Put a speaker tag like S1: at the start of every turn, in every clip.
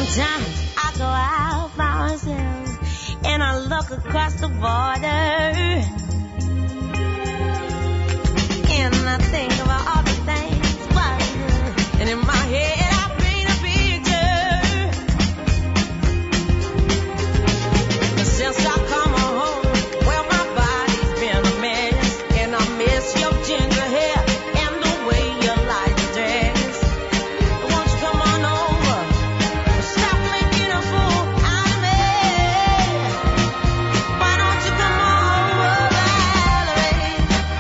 S1: Sometimes I go out by myself and I look across the border and I think about all the things and in my head I paint a picture. Since I come home, well my body's been a mess and I miss your ginger hair and the way you like to dress. Won't you come on over? Stop making a fool out of me. Why don't you come over, Valerie?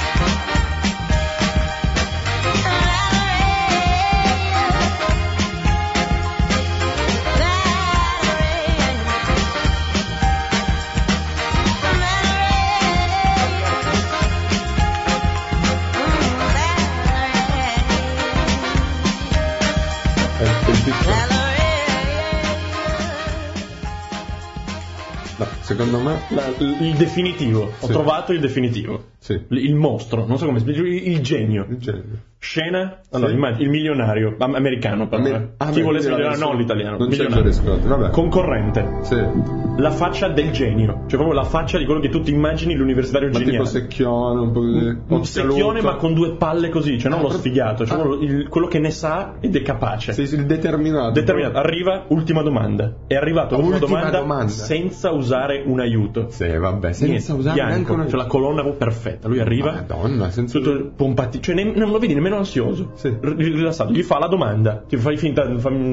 S2: No, secondo me
S3: il definitivo. Ho
S2: Sì.
S3: trovato il definitivo.
S2: Sì.
S3: Il mostro, non so come spiego, il genio.
S2: il genere.
S3: Scena? Allora,
S2: Sì.
S3: immagini, il milionario, americano però. Chi volesse vedere, no, l'italiano.
S2: Non c'è il
S3: milionario.
S2: riscontro, vabbè.
S3: Concorrente.
S2: Sì.
S3: La faccia del genio, cioè proprio la faccia di quello che tu ti immagini l'universitario
S2: Ma tipo
S3: geniale.
S2: secchione, un po' così.
S3: Un secchione
S2: occhialuto.
S3: ma con due palle così, cioè non lo sfigato, cioè
S2: Ah.
S3: proprio quello che ne sa ed è capace.
S2: Sì, il determinato.
S3: Determinato. Arriva, ultima domanda. È arrivato all'ultima
S2: Ultima
S3: domanda
S2: domanda.
S3: senza usare un aiuto.
S2: Sì, vabbè, senza
S3: Niente,
S2: usare
S3: bianco,
S2: neanche una...
S3: cioè la colonna proprio perfetta. Lui arriva,
S2: Madonna, senza...
S3: tutto pompati, cioè non lo vedi nemmeno ansioso.
S2: Sì.
S3: Rilassato, gli fa la domanda, ti fai finta,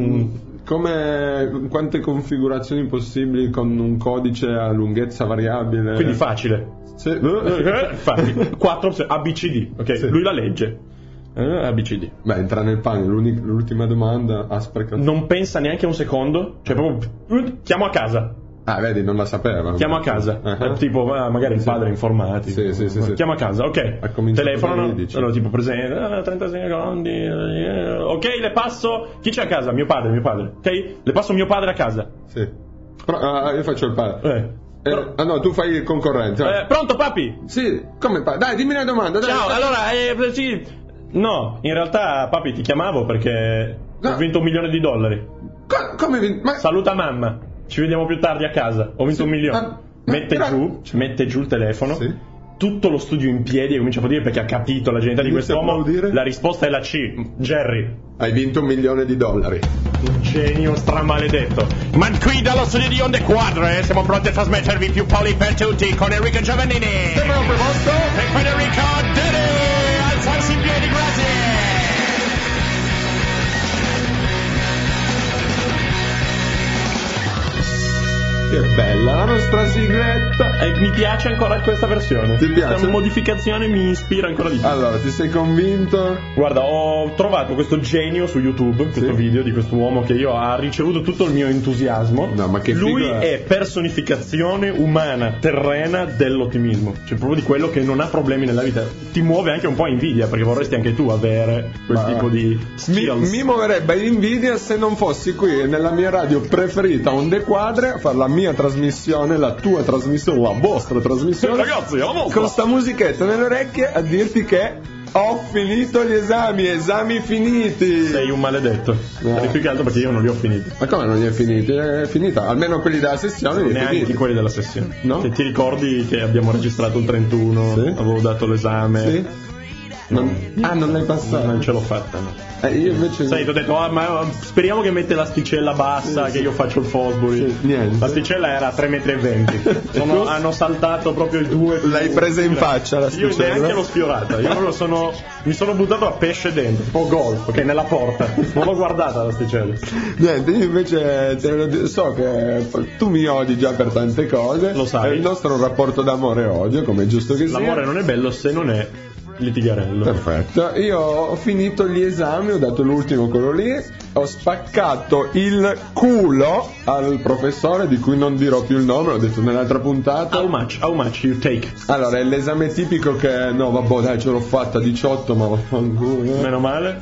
S2: Come quante configurazioni possibili con un codice a lunghezza variabile.
S3: quindi facile.
S2: Sì.
S3: Infatti, 4 ABCD, ok?
S2: Sì.
S3: Lui la legge. ABCD.
S2: Beh, entra nel pane, l'ultima domanda ha sprecato.
S3: Non pensa neanche un secondo, cioè proprio chiamo a casa.
S2: Ah, vedi, non la sapeva.
S3: Chiamo a casa, tipo magari il padre informatico.
S2: Sì.
S3: Chiamo a casa,
S2: Ha
S3: ok.
S2: cominciato
S3: Telefono,
S2: dalle 10.
S3: allora tipo presente, 30 secondi, ok, le passo. Chi c'è a casa? Mio padre, ok? Le passo mio padre a casa.
S2: Sì. Io faccio il padre. No, tu fai il concorrente.
S3: Pronto, papi?
S2: Sì, come padre? Dai, dimmi una domanda. Dai,
S3: Ciao,
S2: dai.
S3: allora, sì. No, in realtà, papi, ti chiamavo perché
S2: No.
S3: ho vinto $1 milione.
S2: Come ma...
S3: Saluta mamma. Ci vediamo più tardi a casa. Ho vinto
S2: Sì.
S3: $1 milione.
S2: Ah,
S3: Mette giù il telefono.
S2: Sì.
S3: Tutto lo studio in piedi e comincia a dire perché ha capito la genialità di
S2: Inizia a
S3: quest'uomo.
S2: applaudire.
S3: La risposta è la C. Jerry.
S2: Hai vinto $1 milione.
S3: Un genio stramaledetto. Ma qui dallo studio di Onde Quadre siamo pronti a trasmettervi più poli per tutti con Enrico Giovannini e Federico Dede. Alzarsi in piedi, grazie.
S2: Che bella la nostra sigletta.
S3: E mi piace ancora questa versione.
S2: Ti piace?
S3: Questa modificazione mi ispira ancora di più.
S2: Allora, ti sei convinto?
S3: Guarda, ho trovato questo genio su YouTube, questo video di quest'uomo che ha ricevuto tutto il mio entusiasmo.
S2: No, ma che
S3: Lui
S2: figo
S3: è personificazione umana, terrena dell'ottimismo. Cioè proprio di quello che non ha problemi nella vita. Ti muove anche un po' invidia, perché vorresti anche tu avere quel tipo di skills.
S2: Mi muoverebbe invidia se non fossi qui nella mia radio preferita Onde Quadre a fare la mia trasmissione, la tua trasmissione, la vostra trasmissione.
S3: Ragazzi, la vostra.
S2: Con sta musichetta nelle orecchie a dirti che ho finito gli esami finiti.
S3: Sei un maledetto. E più che altro perché io non li ho finiti.
S2: Ma come non li hai finiti? È finita, almeno quelli della sessione li hai
S3: Neanche
S2: finiti.
S3: quelli della sessione.
S2: No?
S3: Che ti ricordi che abbiamo registrato il 31,
S2: Sì.
S3: avevo dato l'esame.
S2: Sì? Non l'hai passato?
S3: Non ce l'ho fatta, no.
S2: Io invece
S3: Sai, ti ho detto, ma speriamo che mette l'asticella bassa,
S2: Sì,
S3: che
S2: sì.
S3: io faccio il Fosbury.
S2: Sì, niente.
S3: L'asticella era a 3,20 m. Hanno saltato proprio il 2.
S2: L'hai presa in faccia
S3: Io
S2: l'asticella?
S3: neanche l'ho sfiorata. Io proprio mi sono buttato a pesce dentro, tipo gol, ok, nella porta. Non l'ho guardata l'asticella.
S2: Niente, io invece so che tu mi odi già per tante cose.
S3: Lo sai.
S2: È il nostro rapporto d'amore e odio, come è giusto che sia.
S3: L'amore non è bello se non è litigarello.
S2: Perfetto, io ho finito gli esami, ho dato l'ultimo quello lì, ho spaccato il culo al professore di cui non dirò più il nome, l'ho detto nell'altra puntata.
S3: How much you take?
S2: Allora, è l'esame tipico che no, vabbè, dai, ce l'ho fatta 18, ma vaffanculo.
S3: Meno male.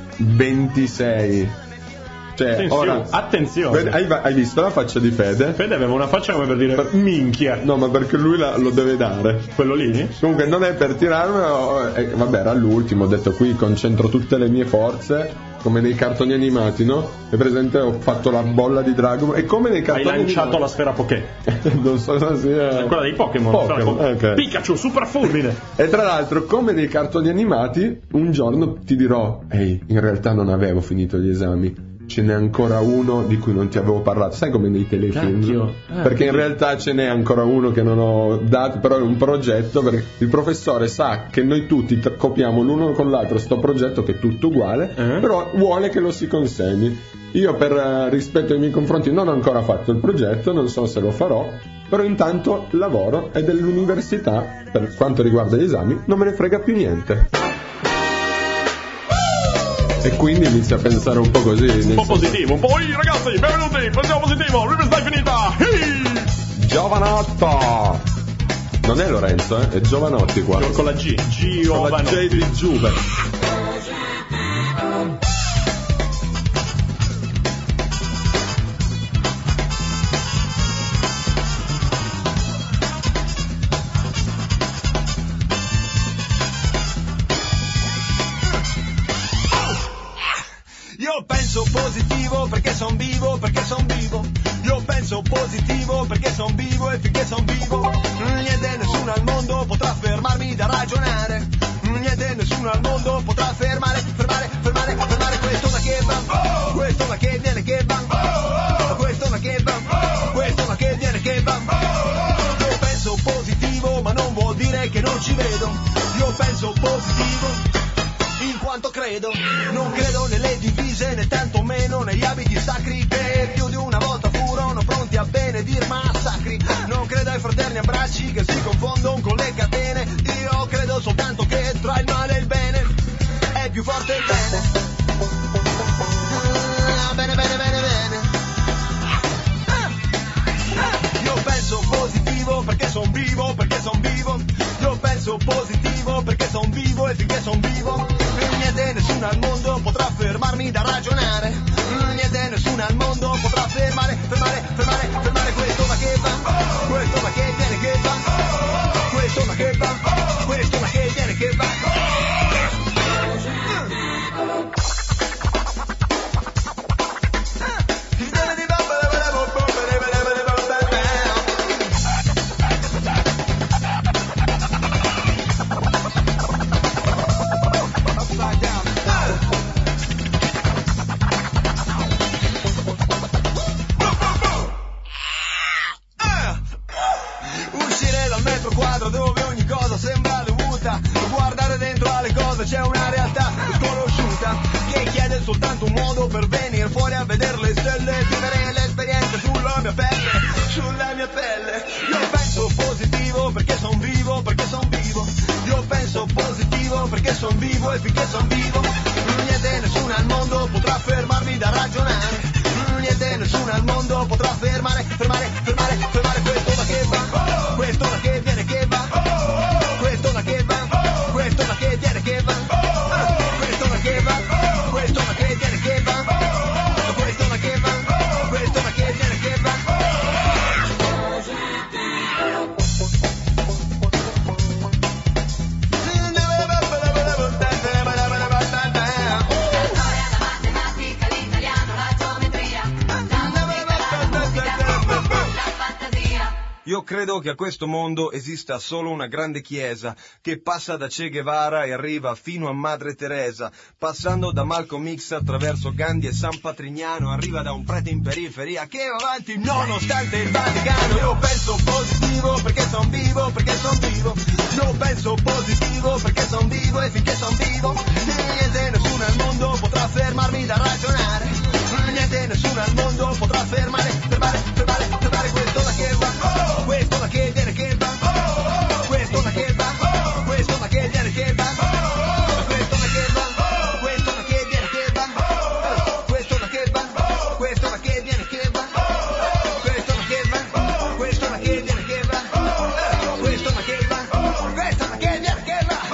S2: 26. Cioè,
S3: Attenzione.
S2: Hai visto la faccia di Fede?
S3: Fede aveva una faccia come per dire minchia.
S2: No, ma perché lui lo deve dare.
S3: Quello lì?
S2: Comunque non è per tirarmelo, vabbè, era l'ultimo, ho detto qui concentro tutte le mie forze come nei cartoni animati, no? È presente? Ho fatto la bolla di Dragon Ball. E come nei
S3: Hai
S2: cartoni
S3: lanciato
S2: animati.
S3: la sfera Poké.
S2: Non so se sia.
S3: Quella dei Pokémon.
S2: Ok.
S3: Pikachu, super fulmine.
S2: E tra l'altro, come nei cartoni animati, un giorno ti dirò: ehi, in realtà non avevo finito gli esami. Ce n'è ancora uno di cui non ti avevo parlato. Sai come nei telefilm?
S3: Cacchio.
S2: Perché in realtà ce n'è ancora uno che non ho dato, però è un progetto, perché il professore sa che noi tutti copiamo l'uno con l'altro sto progetto che è tutto uguale, però vuole che lo si consegni. Io per rispetto ai miei confronti non ho ancora fatto il progetto, non so se lo farò, però intanto lavoro e dell'università, per quanto riguarda gli esami, non me ne frega più niente. E quindi inizia a pensare un po' così.
S3: Un po' positivo, un po'. Ehi ragazzi, benvenuti, pensiamo positivo, l'università è finita. Ehi!
S2: Giovanotto! Non è Lorenzo, è Giovanotti qua.
S3: Con la G.
S2: Con la J di Giube.
S4: Io penso positivo perché son vivo, perché son vivo. Io penso positivo perché son vivo e finché son vivo niente, nessuno al mondo potrà fermarmi da ragionare. Niente, nessuno al mondo potrà fermare questo ma che va, questo ma che viene che va, questo ma che va, questo ma che viene che va. Io penso positivo ma non vuol dire che non ci vedo. Io penso positivo in quanto credo, non credo nelle divise né tantomeno negli abiti sacri che più di una volta furono pronti a benedir massacri. Non credo ai fraterni abbracci che si confondono con le catene. Io credo soltanto che tra il male e il bene è più forte il bene. Bene. Io penso positivo perché son vivo, perché son vivo. Io penso positivo perché son vivo e finché son vivo niente, nessuno al mondo potrà fermarmi da ragionare. Niente, nessuno al mondo potrà fermare questo ma che va, questo ma che viene che va, questo ma che va, questo ma che viene che va. Uscire dal metro quadro dove ogni cosa sembra dovuta, guardare dentro alle cose c'è una realtà sconosciuta che chiede soltanto un modo per venire fuori a vedere le stelle, vivere l'esperienza sulla mia pelle. Io penso positivo perché son vivo, perché son vivo. Io penso positivo perché son vivo e finché son vivo niente, nessuno al mondo potrà fermarmi da ragionare. Niente, nessuno al mondo potrà fermare questo ma che va, questo ma che viene che va, questo ma che va, questo ma che viene che va, questo ma che va, questo ma che viene che va, questo ma che va, questo ma che viene che va. Io credo che a questo mondo esista solo una grande chiesa che passa da Che Guevara e arriva fino a Madre Teresa, passando da Malcolm X attraverso Gandhi e San Patrignano, arriva da un prete in periferia che va avanti nonostante il Vaticano. Io penso positivo perché son vivo, perché son vivo. Io penso positivo perché son vivo e finché son vivo niente, nessuno al mondo potrà fermarmi da ragionare. Niente, nessuno al mondo potrà fermare questo ma che va, questo ma che viene che va, questo ma che va, questo ma che viene che va, questo ma che va, questo ma che viene che va, questo ma che va, questo ma che viene che va, questo ma che va, questo ma che viene che va, questo ma che va, questo ma che viene che va.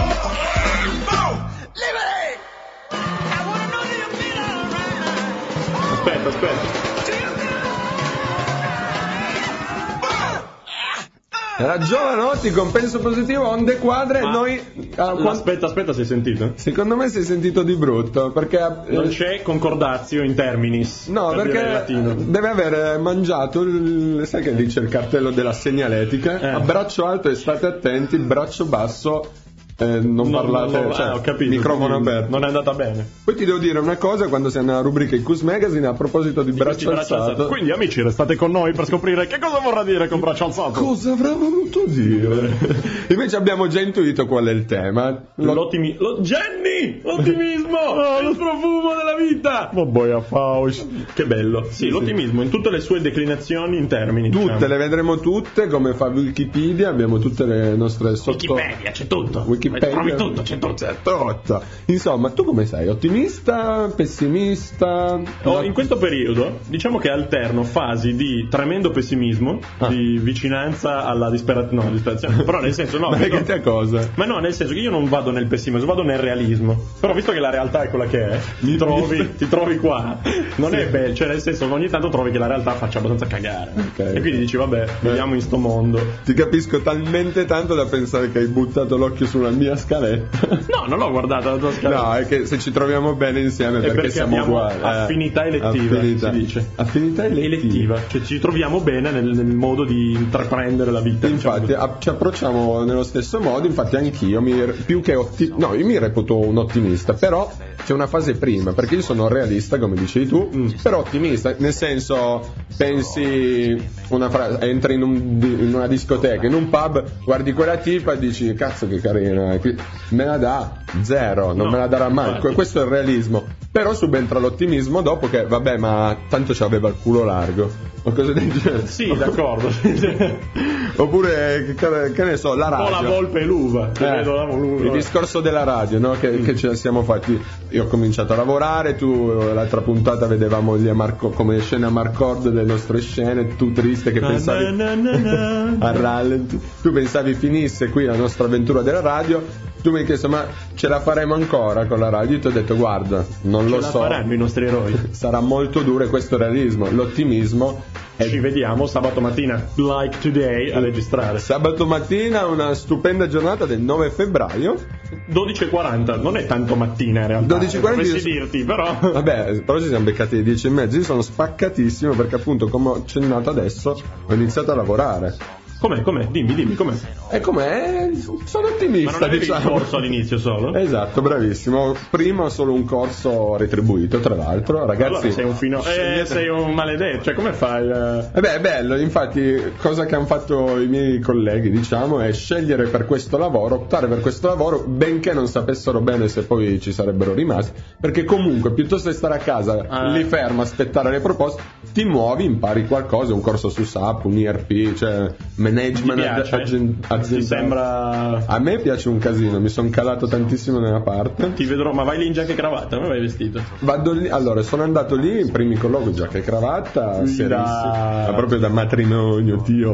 S4: Liberi! I wanna know that you feel alright.
S3: Aspetta.
S2: Era Giovanotti con Penso Positivo, Onde Quadre.
S3: Ma-
S2: Noi
S3: Aspetta, sei sentito?
S2: secondo me si è sentito di brutto perché
S3: Non c'è concordazio in terminis.
S2: no,
S3: per dire
S2: perché
S3: latino.
S2: deve aver mangiato sai che dice il cartello della segnaletica, a braccio alto e state attenti, braccio basso non parlate, cioè,
S3: ho capito,
S2: microfono
S3: quindi
S2: aperto.
S3: non è andata bene.
S2: Poi ti devo dire una cosa, quando siamo nella rubrica Icus Magazine, a proposito di
S3: Questi
S2: braccio alzato,
S3: Quindi amici, restate con noi per scoprire che cosa vorrà dire con braccio alzato.
S2: cosa avrà voluto dire? Invece abbiamo già intuito qual è il tema.
S3: Jenny! L'ottimismo! Il profumo della vita! Oh boy, a Faust. Che bello. Sì, l'ottimismo in tutte le sue declinazioni in termini.
S2: Tutte,
S3: diciamo.
S2: le vedremo tutte, come fa Wikipedia, abbiamo tutte le nostre sotto...
S3: Wikipedia, c'è tutto.
S2: Wikipedia.
S3: Trovi tutto, c'è tutto.
S2: C'è tutto. Insomma, tu come sei? Ottimista? Pessimista?
S3: In questo periodo, diciamo che alterno fasi di tremendo pessimismo, di vicinanza alla disperazione. Però nel senso, no.
S2: Ma che te cosa?
S3: Ma no, nel senso che io non vado nel pessimismo, vado nel realismo. Però visto che la realtà è quella che è, ti trovi qua. Non è bello, cioè nel senso ogni tanto trovi che la realtà faccia abbastanza cagare.
S2: Okay.
S3: E quindi dici, vabbè, viviamo in sto mondo.
S2: Ti capisco talmente tanto da pensare che hai buttato l'occhio sulla mia scaletta.
S3: No, non l'ho guardata la tua scaletta.
S2: No, è che se ci troviamo bene insieme perché siamo
S3: abbiamo
S2: uguali.
S3: affinità elettiva, si dice.
S2: Affinità elettiva.
S3: Cioè ci troviamo bene nel modo di intraprendere la vita.
S2: Infatti
S3: diciamo.
S2: ci approcciamo nello stesso modo, infatti anch'io più che io mi reputo un ottimista, però c'è una fase prima, perché io sono realista come dicevi tu, però ottimista, nel senso pensi entri in una discoteca, in un pub, guardi quella tipa e dici cazzo che carina, me la dà zero, non me la darà mai, questo è il realismo, però subentra l'ottimismo dopo che vabbè ma tanto c'aveva il culo largo o cose del genere.
S3: Sì, d'accordo.
S2: Oppure che ne so, la radio,
S3: un po' la volpe e l'uva,
S2: il discorso della radio, no? Che ce la siamo fatti. Io ho cominciato a lavorare, tu l'altra puntata vedevamo come scena Marcord delle nostre scene, tu triste che pensavi a rallenti, tu pensavi finisse qui la nostra avventura della radio, tu mi hai chiesto ma ce la faremo ancora con la radio, io ti ho detto guarda non lo so,
S3: faranno i nostri eroi,
S2: sarà molto duro, e questo è il realismo. L'ottimismo
S3: ci vediamo sabato mattina like today a registrare.
S2: Sabato mattina, una stupenda giornata del 9 febbraio
S3: 12:40, non è tanto mattina in realtà,
S2: 12:40
S3: dovessi dirti, però
S2: vabbè, però ci siamo beccati alle 10:30. Io sono spaccatissimo perché appunto, come ho accennato adesso, ho iniziato a lavorare.
S3: Com'è? Dimmi com'è.
S2: E com'è? Sono ottimista,
S3: Ma non avevi
S2: diciamo.
S3: il corso all'inizio solo?
S2: Esatto, bravissimo. Prima solo un corso retribuito, tra l'altro, ragazzi.
S3: Allora sei un maledetto, cioè come fai?
S2: Beh, è bello, infatti, cosa che hanno fatto i miei colleghi, diciamo, è scegliere per questo lavoro, optare per questo lavoro, benché non sapessero bene se poi ci sarebbero rimasti, perché comunque, piuttosto che stare a casa lì fermo, aspettare le proposte, ti muovi, impari qualcosa, un corso su SAP, un ERP, cioè management aziendale.
S3: Ti sembra?
S2: A me piace un casino, mi sono calato tantissimo nella parte.
S3: Ti vedrò, ma vai lì in giacca e cravatta, come vai vestito?
S2: Vado lì, allora sono andato lì in primi colloqui, giacca e cravatta, serissima, proprio da matrimonio, Dio.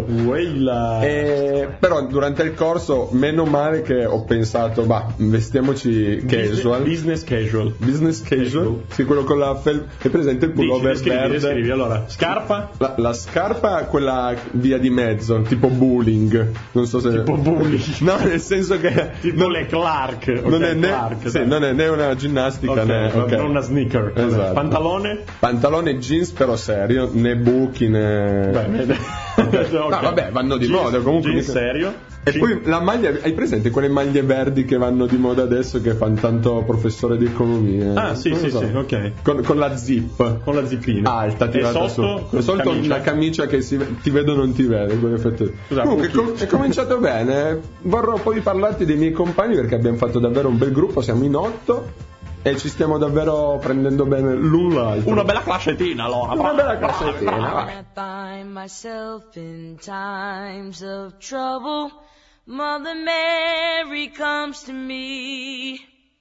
S2: Però durante il corso, meno male che ho pensato, vestiamoci casual.
S3: Business casual.
S2: Sì, quello con la è presente il pullover verde.
S3: Scrivi, allora, scarpa?
S2: La scarpa, quella via di mezzo, tipo bowling, non so se
S3: tipo bowling.
S2: No, nel senso che
S3: tipo le Clark,
S2: non
S3: okay,
S2: è non è né una ginnastica né
S3: non una sneaker.
S2: Esatto. Pantalone jeans però serio, né buchi né no, vabbè, vanno di moda comunque.
S3: Jeans serio.
S2: E poi la maglia, hai presente quelle maglie verdi che vanno di moda adesso, che fanno tanto professore di economia?
S3: Sì, ok.
S2: Con la zip.
S3: Con la zippina.
S2: Alta, tirata
S3: e sotto,
S2: su. Sotto una camicia che ti vedo non ti vede. Comunque è cominciato bene. Vorrò poi parlarti dei miei compagni, perché abbiamo fatto davvero un bel gruppo, siamo in 8. E ci stiamo davvero prendendo bene l'un l'altro.
S3: Una bella classettina, allora.
S2: Una bella classettina.
S1: I find myself in times of trouble, Mother Mary comes to me,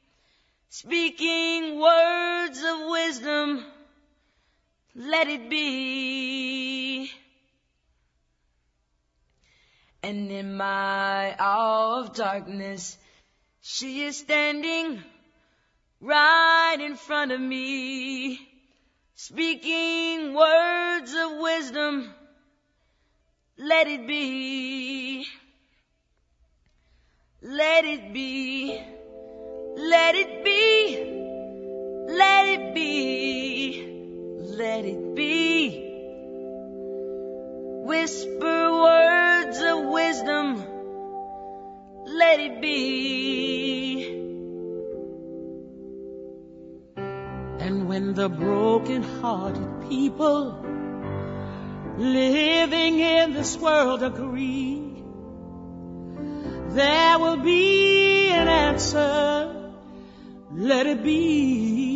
S1: speaking words of wisdom, let it be. And in my hour of darkness, she is standing right in front of me, speaking words of wisdom, let it be. Let it be. Let it be. Let it be. Let it be. Whisper words of wisdom. Let it be. And when the broken-hearted people living in this world agree, there will be an answer. Let it be.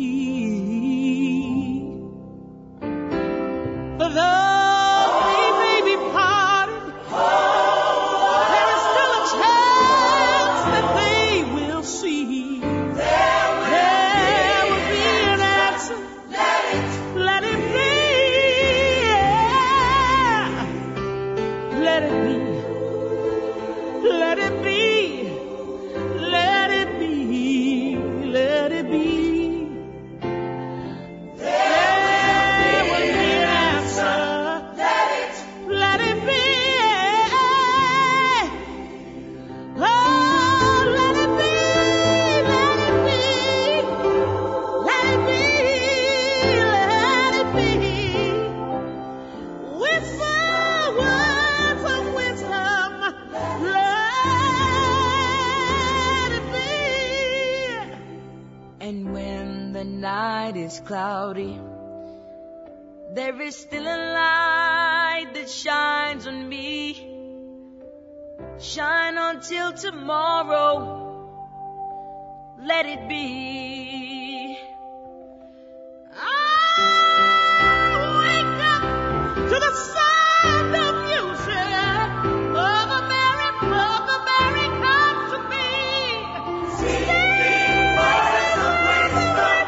S1: For though we may be parted, there is still a chance that they will see. There will be an answer. Let it be. Let it be. Let it be. Let it be. Let it be. There will be an answer. Let it be. Oh, let it be. Let it be. Let it be. Let it be. Whisper words of wisdom. Let it be. And when the night is cloudy, there is still a light that shines on me. Shine until tomorrow. Let it be. I wake up to the sound of music. Oh, the merry comes to me. Sing words of wisdom.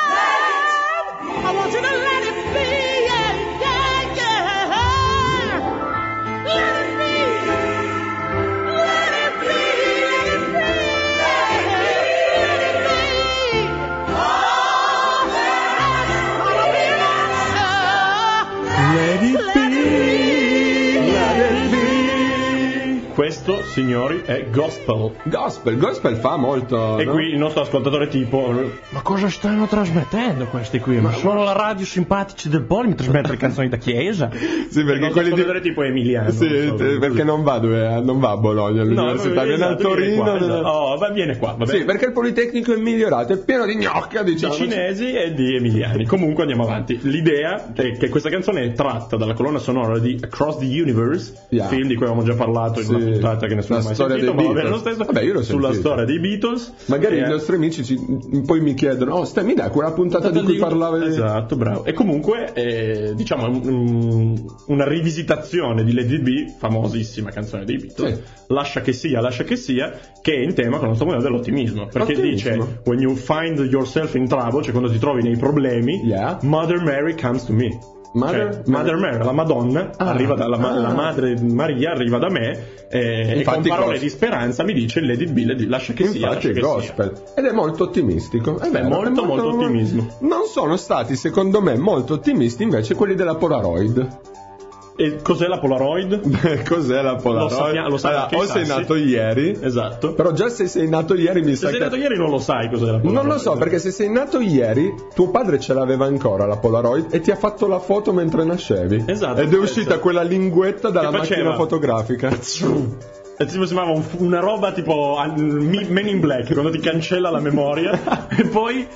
S1: I want you to let it be. Yeah, yeah, yeah. Let it be. Let it be. Let it be. Let it be. Oh, there's gonna be an answer.
S3: Let it
S1: Let it be.
S2: Let it be.
S3: Questo, signori, è gospel.
S2: Gospel fa molto.
S3: E
S2: no?
S3: qui il nostro ascoltatore tipo: ma cosa stanno trasmettendo questi qui? Ma sono la radio simpatici del Poli, mi trasmettono le canzoni da chiesa.
S2: Sì,
S3: Il
S2: perché
S3: nostro
S2: quelli
S3: ascoltatore tipo è Emiliano.
S2: Sì,
S3: non so,
S2: perché non va a Bologna all'università, viene a
S3: esatto, viene
S2: Torino.
S3: qua, esatto. Oh, viene qua, va bene.
S2: Sì, perché il Politecnico è migliorato, è pieno di gnocca,
S3: Di
S2: diciamo.
S3: cinesi e di emiliani. Comunque andiamo avanti. L'idea è che questa canzone è tratta dalla colonna sonora di Across the Universe,
S2: Yeah.
S3: film di cui avevamo già parlato in
S2: Sì.
S3: una puntata che nessuno ha
S2: La
S3: mai
S2: storia
S3: sentito,
S2: dei
S3: ma va bene lo
S2: Beatles.
S3: stesso.
S2: Vabbè, io l'ho
S3: sulla
S2: sentita.
S3: storia dei Beatles.
S2: Magari
S3: E-
S2: i nostri amici poi mi chiedono: oh, mi dai quella puntata di cui parlavi?
S3: Esatto, bravo. E comunque diciamo una rivisitazione di Let It Be, famosissima canzone dei Beatles.
S2: Sì.
S3: Lascia che sia, che è in tema con il nostro modello dell'ottimismo, perché
S2: Ottimismo.
S3: dice: when you find yourself in trouble, cioè quando ti trovi nei problemi,
S2: Yeah.
S3: Mother Mary comes to me.
S2: Mother
S3: Mary, la Madonna, arriva la madre Maria arriva da me e con
S2: Infatti
S3: parole
S2: gospel.
S3: di speranza mi dice: Let it be, lascia che sia,
S2: Infatti
S3: lascia
S2: è
S3: che
S2: gospel ed è molto ottimistico. È vero,
S3: molto,
S2: è
S3: molto ottimismo.
S2: Non sono stati, secondo me, molto ottimisti invece quelli della Polaroid.
S3: sia. E cos'è la Polaroid?
S2: Cos'è la Polaroid?
S3: Lo sai
S2: Allora,
S3: anche
S2: o
S3: i
S2: sei
S3: sassi.
S2: nato ieri,
S3: Esatto.
S2: però già se sei nato ieri mi
S3: Se
S2: sa
S3: sei
S2: che...
S3: nato ieri non lo sai cos'è la Polaroid.
S2: Non lo so, perché se sei nato ieri, tuo padre ce l'aveva ancora la Polaroid e ti ha fatto la foto mentre nascevi.
S3: Esatto.
S2: Ed è uscita quella linguetta dalla
S3: Che faceva?
S2: macchina fotografica.
S3: E tipo sembrava una roba tipo Men in Black, quando ti cancella la memoria e poi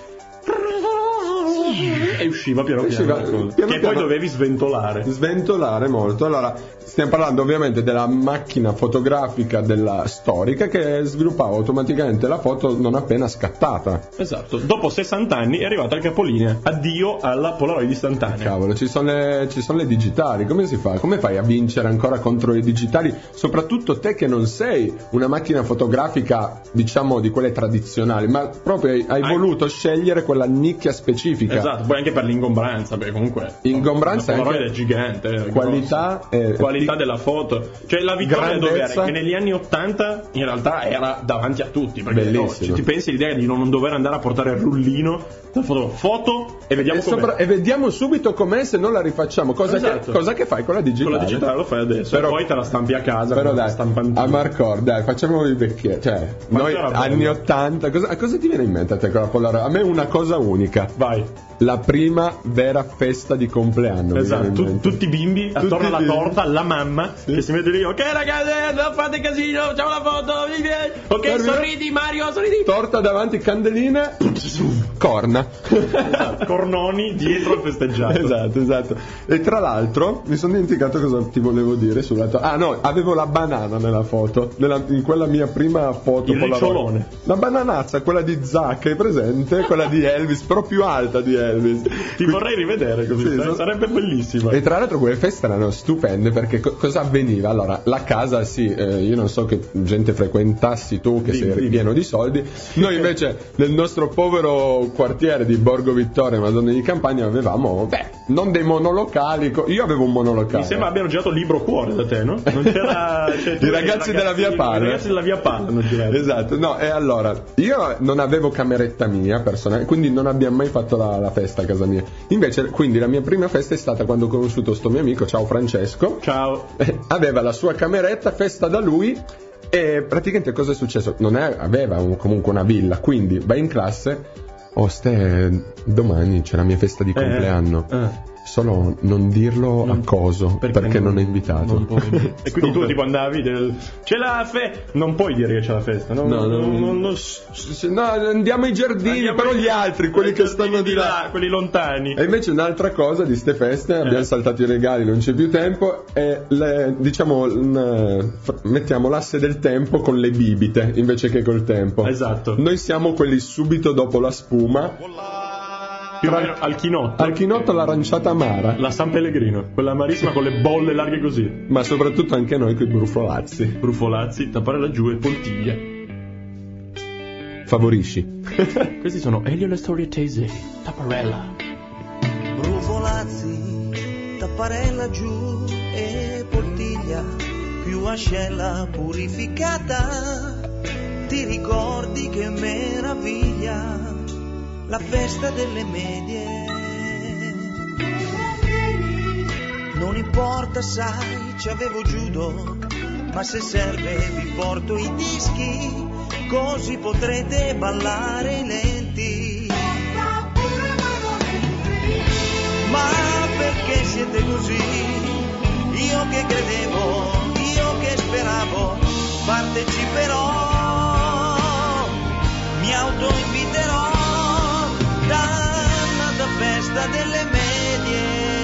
S3: e usciva piano piano, che poi
S2: piano.
S3: dovevi
S2: Sventolare molto. Allora, stiamo parlando ovviamente della macchina fotografica della storica che sviluppava automaticamente la foto non appena scattata.
S3: Esatto. Dopo 60 anni è arrivata il capolinea. Addio alla Polaroid istantanea.
S2: Cavolo, ci sono le digitali. Come si fa? Come fai a vincere ancora contro le digitali? Soprattutto te che non sei una macchina fotografica, diciamo, di quelle tradizionali, ma proprio hai voluto scegliere quella nicchia specifica.
S3: Esatto, poi anche anche per l'ingombranza, perché comunque
S2: ingombranza
S3: la
S2: anche
S3: è gigante,
S2: qualità
S3: della foto, cioè la Vittoria
S2: grandezza.
S3: Dovere che negli anni 80 in realtà era davanti a tutti, perché
S2: bellissimo.
S3: ti pensi l'idea di non dover andare a portare il rullino da foto e vediamo com'è.
S2: E vediamo subito com'è, se non la rifacciamo, cosa che fai con la digitale.
S3: Con la digitale lo fai adesso,
S2: però,
S3: poi te la stampi a casa.
S2: Però dai, a Marcor, dai, facciamo i vecchietti, cioè noi anni 80, cosa ti viene in mente a te con la Polaroid? A me una cosa unica.
S3: Vai.
S2: La prima vera festa di compleanno.
S3: Esatto, tutti i bimbi attorno alla torta, la mamma che si mette lì, ok ragazzi, non fate casino, facciamo la foto, ok, sorridi Mario, sorridi.
S2: Torta davanti, candelina, corna.
S3: Esatto, cornoni dietro il festeggiato.
S2: Esatto. E tra l'altro mi sono dimenticato cosa ti volevo dire sulla avevo la banana nella foto, in quella mia prima foto.
S3: Il ricciolone.
S2: La bananazza, quella di Zac, hai presente? Quella di Elvis, però più alta di Elvis.
S3: Ti vorrei rivedere così, sarebbe bellissima.
S2: E tra l'altro quelle feste erano stupende, perché cosa avveniva? Allora, la casa io non so che gente frequentassi tu, che sei pieno di soldi. Noi invece nel nostro povero quartiere di Borgo Vittorio, Madonna di Campagna, avevamo non dei monolocali. Io avevo un monolocale.
S3: Mi sembra abbiano girato Libro Cuore da te, no? Non c'era,
S2: I ragazzi della Via Palla.
S3: I ragazzi della Via Palla hanno girato.
S2: Esatto. No, e allora io non avevo cameretta mia personale, quindi non abbiamo mai fatto la festa a casa mia. Invece, quindi la mia prima festa è stata quando ho conosciuto sto mio amico, ciao Francesco.
S3: Ciao.
S2: Aveva la sua cameretta, festa da lui. E praticamente cosa è successo? Aveva comunque una villa, quindi vai in classe. Domani c'è la mia festa di compleanno. Solo non dirlo a Coso, perché non è invitato.
S3: E quindi tu tipo andavi c'è la non puoi dire che c'è la festa, no?
S2: No, andiamo ai giardini, però gli altri, quelli che stanno di là,
S3: quelli lontani.
S2: E invece un'altra cosa di ste feste, abbiamo saltato i regali, non c'è più tempo, e mettiamo l'asse del tempo con le bibite invece che col tempo.
S3: Esatto.
S2: Noi siamo quelli subito dopo la spuma.
S3: Più o meno al chinotto.
S2: Al chinotto l'aranciata amara.
S3: La San Pellegrino, quella amarissima con le bolle larghe così.
S2: Ma soprattutto anche noi coi brufolazzi.
S3: Tappare laggiù e poltiglia.
S2: Favorisci.
S3: Questi sono Elio le storie tese. Tapparella.
S5: Brufolazzi, tapparella giù e poltiglia, più ascella purificata. Ti ricordi che meraviglia? La festa delle medie. Non importa, sai, ci avevo judo, ma se serve vi porto i dischi, così potrete ballare i lenti. Ma perché siete così? Io che credevo, io che speravo, parteciperò, mi autoinviterò. Dannata festa delle medie.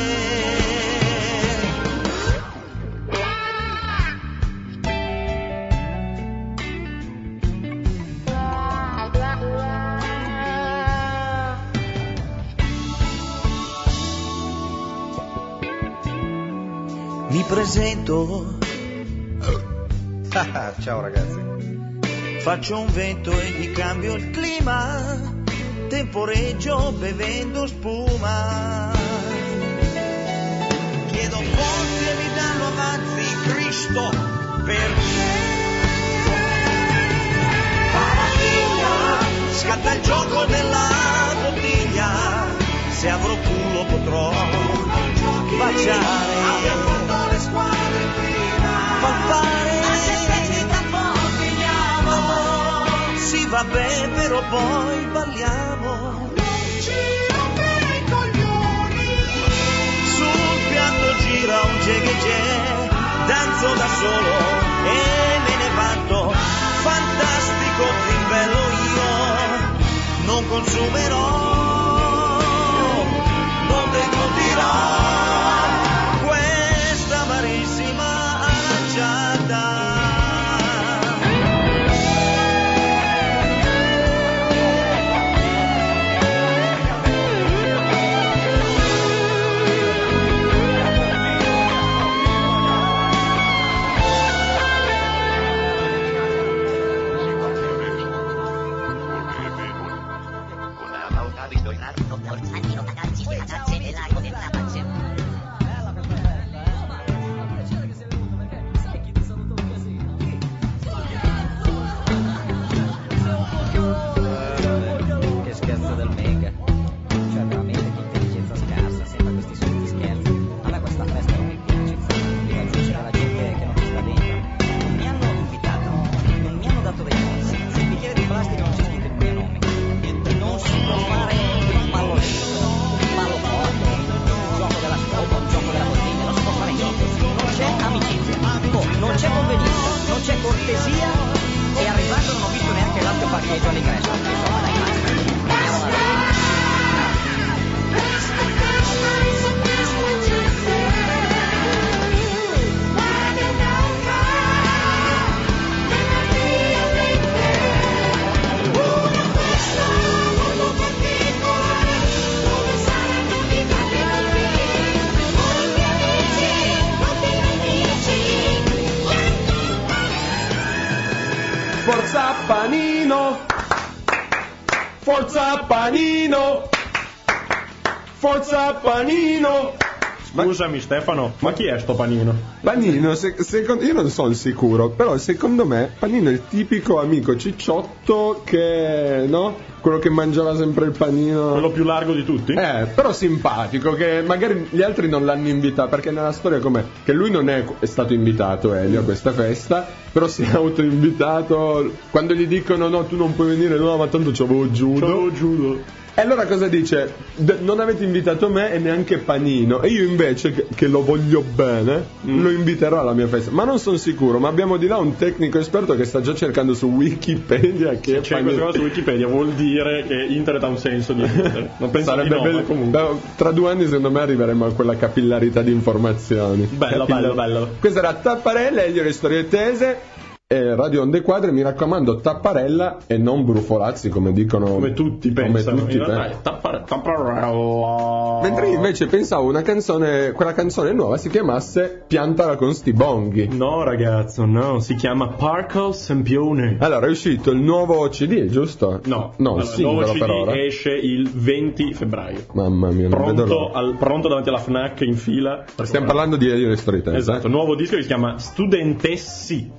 S5: Mi presento.
S6: Ciao ragazzi.
S5: Faccio un vento e gli cambio il clima. Temporeggio bevendo spuma. Chiedo forze e mi danno avanzi Cristo perché scatta il gioco della bottiglia. Se avrò culo potrò baciare, fanfare. Sì vabbè, però poi balliamo. Non ci rompere i coglioni. Sul piatto gira un jeghe, danzo da solo e me ne vanto. Fantastico trimbello io, non consumerò, non decodirò questa amarissima aranciata.
S6: non c'è convenienza, non c'è cortesia e arrivato non ho visto neanche l'altro parcheggio all'ingresso. Insomma, dai, basta. Andiamo avanti.
S2: Forza Panino! Forza Panino! Forza Panino!
S3: Scusami Stefano, ma chi è sto Panino?
S2: Panino, io non sono sicuro, però secondo me Panino è il tipico amico cicciotto che, no? Quello che mangiava sempre il panino.
S3: Quello più largo di tutti?
S2: Però simpatico, che magari gli altri non l'hanno invitato, perché nella storia com'è? Che lui non è stato invitato, Elio, a questa festa, però si è autoinvitato. Quando gli dicono no, tu non puoi venire, no, ma tanto c'avevo judo. E allora cosa dice? Non avete invitato me e neanche Panino. E io invece, che lo voglio bene, lo inviterò alla mia festa. Ma non sono sicuro, ma abbiamo di là un tecnico esperto che sta già cercando su Wikipedia che
S3: c'è questa cosa su Wikipedia, vuol dire che internet ha un senso di internet. Non penso sarebbe bello,
S2: comunque. Tra 2 anni secondo me arriveremo a quella capillarità di informazioni.
S3: Bello.
S2: Questa era Tapparella e le storie tese. Radio Onde Quadre, mi raccomando, tapparella e non brufolazzi come dicono,
S3: come tutti pensano. Tapparella.
S2: Mentre io invece pensavo quella canzone nuova si chiamasse Piantala con sti bonghi.
S3: No ragazzo, no, si chiama Parco Sempione.
S2: Allora è uscito il nuovo CD, giusto?
S3: No,
S2: il singolo
S3: nuovo CD
S2: per ora
S3: esce il 20 febbraio.
S2: Mamma mia,
S3: pronto davanti alla FNAC in fila.
S2: Stiamo parlando di Elio Storytime.
S3: Esatto, nuovo disco che si chiama Studentessi.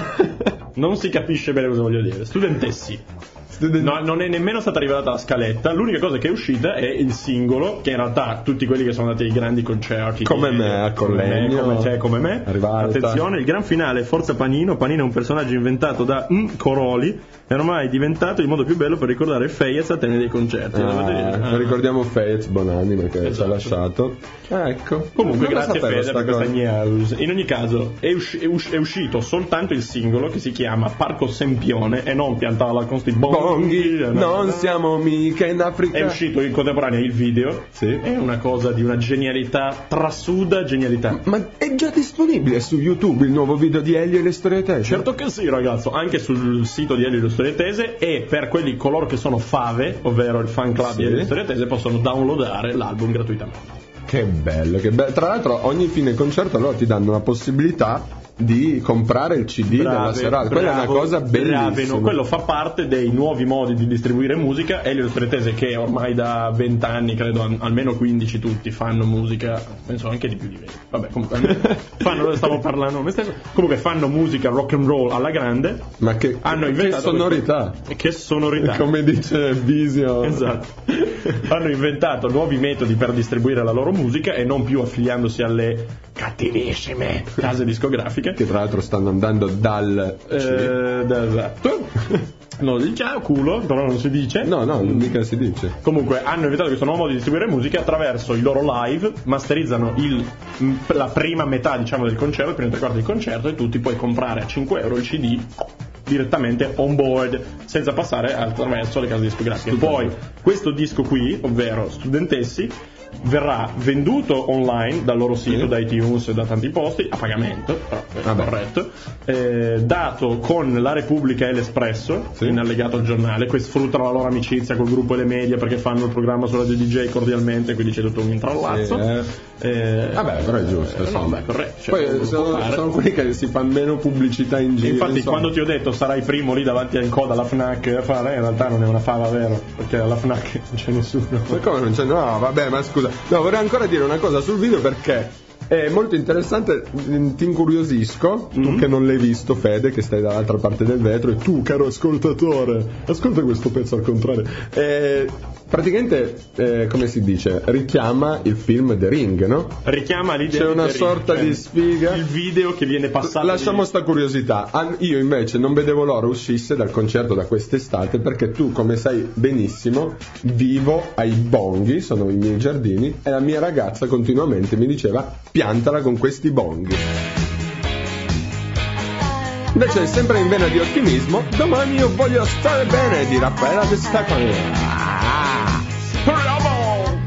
S3: Non si capisce bene cosa voglio dire. Studentessi. No, non è nemmeno stata rivelata la scaletta. L'unica cosa che è uscita è il singolo, che in realtà tutti quelli che sono andati ai grandi concerti
S2: come me a Collegno,
S3: come te, come me, attenzione, il gran finale Forza Panino. Panino è un personaggio inventato da Coroli, è ormai diventato il modo più bello per ricordare Feyez a tenere dei concerti.
S2: Ricordiamo Feyez, buonanima, che ci ha lasciato. Ecco.
S3: Comunque grazie Fede per questa news. In ogni caso è uscito soltanto il singolo, che si chiama Parco Sempione e non Piantala con sti
S2: non siamo mica in Africa.
S3: È uscito in contemporanea il video.
S2: Sì.
S3: È una cosa di una genialità, trasuda genialità.
S2: Ma è già disponibile su YouTube il nuovo video di Elio e le storie tese?
S3: Certo che sì ragazzo, anche sul sito di Elio e le storie tese, e per coloro che sono fave, ovvero il fan club di Elio e le storie tese, possono downloadare l'album gratuitamente.
S2: Che bello, che bello. Tra l'altro ogni fine concerto allora ti danno la possibilità di comprare il CD della serata. Quella è una cosa bellissima.
S3: Quello fa parte dei nuovi modi di distribuire musica. Elio e le storie tese, che ormai da 20 anni, credo almeno 15 tutti, fanno musica, penso anche di più di 20. Vabbè, comunque stavo parlando me stesso. Comunque fanno musica rock and roll alla grande.
S2: Ma che sonorità.
S3: Che sonorità.
S2: Come dice Visio.
S3: Esatto. Hanno inventato nuovi metodi per distribuire la loro musica e non più affiliandosi alle cattivissime case discografiche,
S2: che tra l'altro stanno andando dal
S3: esatto. Non diciamo culo, però non si dice.
S2: No, mica si dice.
S3: Comunque hanno inventato questo nuovo modo di distribuire musica attraverso i loro live, masterizzano la prima metà, diciamo, del concerto, il primo 3/4 del concerto, e tu ti puoi comprare a 5 euro il CD direttamente on board, senza passare attraverso le case discografiche. Poi questo disco qui, ovvero Studentessi, verrà venduto online dal loro sito, da iTunes e da tanti posti, a pagamento, però è corretto, dato con la Repubblica e l'Espresso, in allegato al giornale. Questi sfruttano la loro amicizia col gruppo e le media, perché fanno il programma sulla DJ cordialmente, quindi c'è tutto un intrallazzo.
S2: Vabbè, però è giusto.
S3: Corretto.
S2: Poi sono quelli che si fanno meno pubblicità in giro.
S3: Infatti quando ti ho detto sarai primo lì davanti in coda alla FNAC a fare, in realtà non è una fava, vero? Perché alla FNAC non c'è nessuno.
S2: Ma come non c'è? No, vabbè, ma scusa. No, vorrei ancora dire una cosa sul video, perché è molto interessante. Ti incuriosisco, tu che non l'hai visto, Fede, che stai dall'altra parte del vetro, e tu, caro ascoltatore, ascolta questo pezzo al contrario. Praticamente, come si dice, richiama il film The Ring, no?
S3: Richiama l'idea.
S2: C'è una sorta di sfiga.
S3: Il video che viene passato.
S2: Lasciamo sta curiosità. Io invece non vedevo l'ora uscisse dal concerto da quest'estate, perché tu, come sai benissimo, vivo ai bonghi, sono i miei giardini, e la mia ragazza continuamente mi diceva: piantala con questi bonghi. Invece, sempre in vena di ottimismo, domani io voglio stare bene di Raffaella De Stefani. Bravo!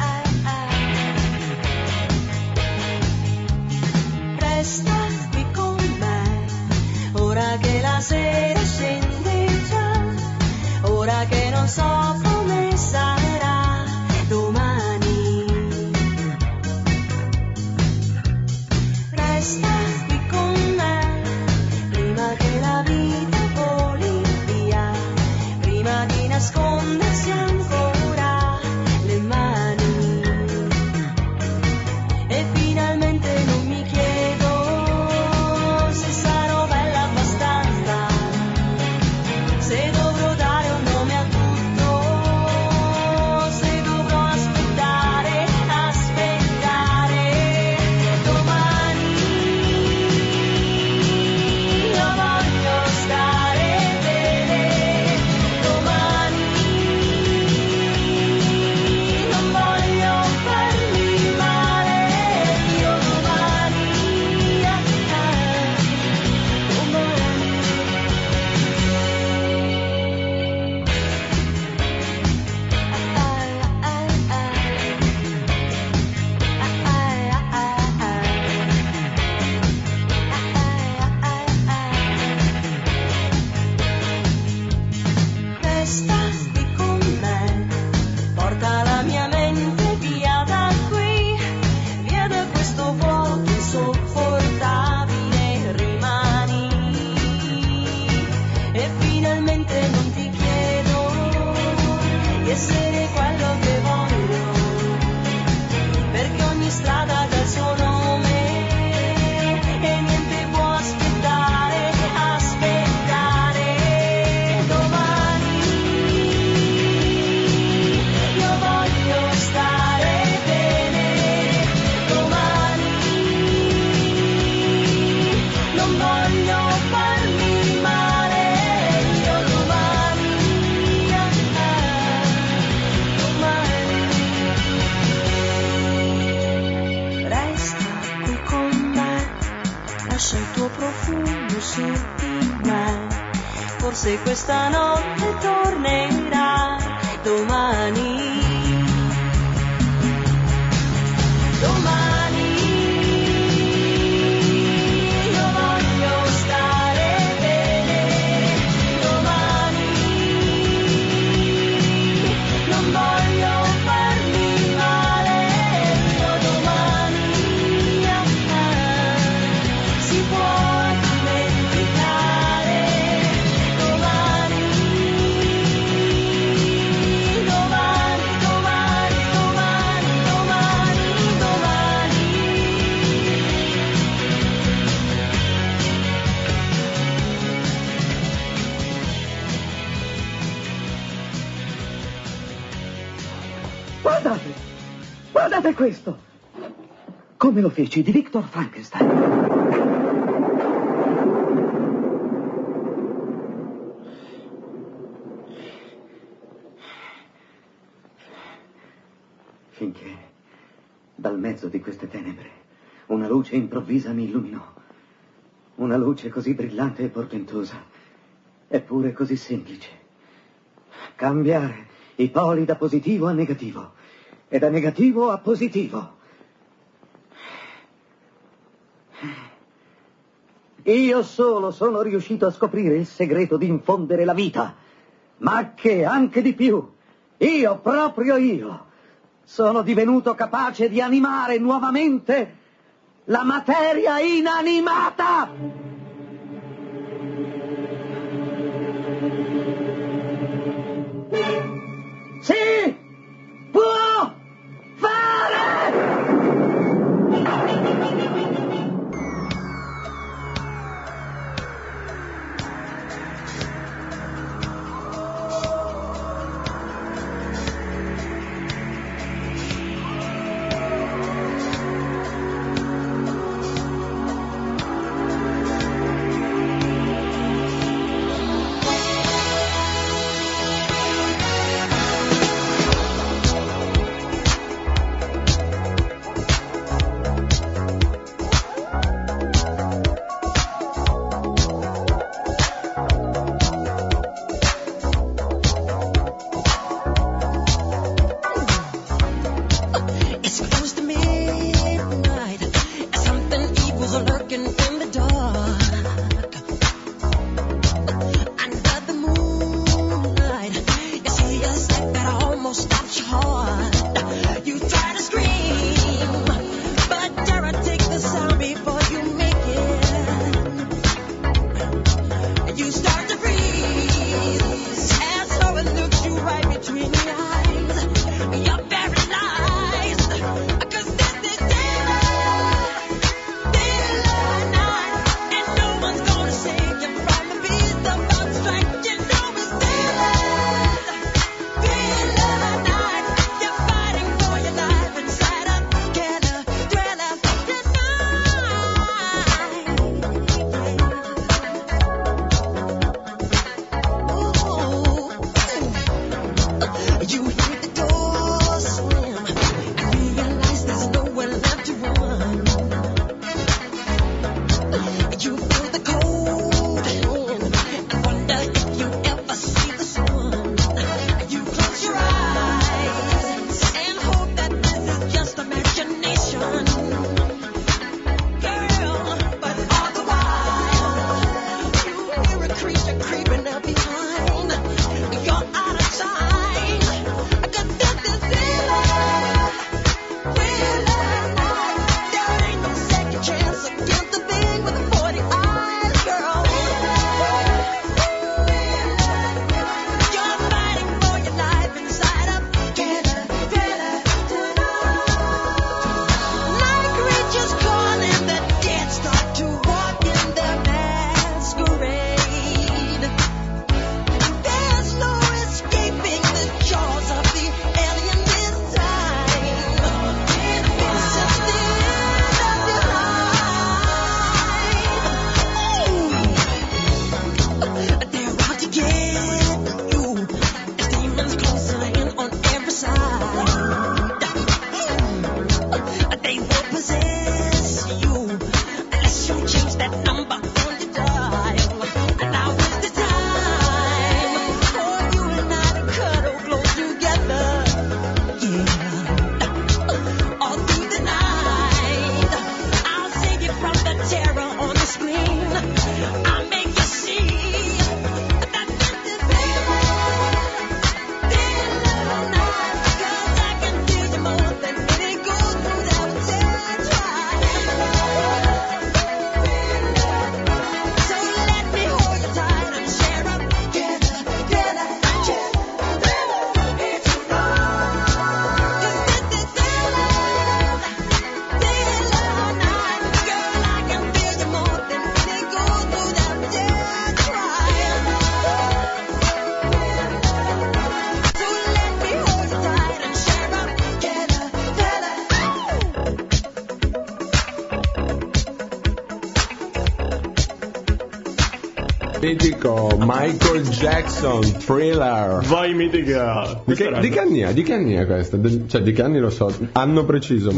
S1: Resta qui con me, ora che la sera scende già, ora che non so come sarà domani. Resta qui con me, prima che la vita voli via, prima di nascondersi ancora le mani. E finalmente non mi chiedo se sarò bella abbastanza, se dovrò dare un nome a tutto, se dovrò aspettare, domani. Io voglio stare bene, domani. Non voglio farmi male, io domani. Resta qui con me, porta la mia mente via da qui, via da questo vuoto insopportabile, rimani. E finalmente non ti chiedo di essere quello che voglio, perché ogni strada dà il suo nome e niente può aspettare, domani. Io voglio stare bene, domani. Non voglio farmi male, io domani. Resta qui con me, lascia il tuo profumo su di me, forse questa notte tornerà domani. Domani io voglio stare bene, domani. Non voglio farmi male, io domani. Si può dimenticare domani. Domani, domani, domani, domani, domani.
S7: Guardate! Guardate questo! Come lo feci di Victor Frankenstein. Finché, dal mezzo di queste tenebre, una luce improvvisa mi illuminò. Una luce così brillante e portentosa, eppure così semplice. Cambiare i poli da positivo a negativo e da negativo a positivo. Io solo sono riuscito a scoprire il segreto di infondere la vita, ma che anche di più, io, proprio io, sono divenuto capace di animare nuovamente la materia inanimata. Si può fare!
S1: who's lurking in the dark. Under the moonlight, you see a step that almost stops your heart. You try to scream, but dare I take the sound before you make it. You start to freeze as someone looks you right between the eyes. You're paralyzed, 'cause this is daylight night, and no one's gonna save you from the beast about to strike. You know it's daylight night. You're fighting for your life inside a thriller tonight. You hear the door slam and realize there's nowhere left to run. You feel the cold hand and wonder if you ever see the sun. You close your eyes and hope that this is just imagination, girl. But all the while you hear a creature creeping up behind. You're out of time, 'cause this is daylight night. There ain't no second chance against the thing with the 40 eyes, girl. You're fighting for your life inside a thriller tonight. Night creatures calling, the dead start to walk in their masquerade. There's no escaping the jaws of the alien this time. It's just the end of your life. They're out to get you. As demons closing in on every side. They will possess you unless you change that number on your dial. Now is the time for you and I to cuddle close together. Yeah. All through the night, I'll save you from the terror on the screen. I'll make you see that this is daylight night. 'Cause I can feel you more than any goes without saying twice. So let me hold you tight and share a thriller. 'Cause this is daylight night. Girl, I can feel you more than any goes without saying twice. So let me hold you tight and share a thriller.
S2: Mitico Michael Jackson, Thriller.
S3: Vai mitica.
S2: Di che anni è questa? Cioè, di che anni lo so? Anno preciso.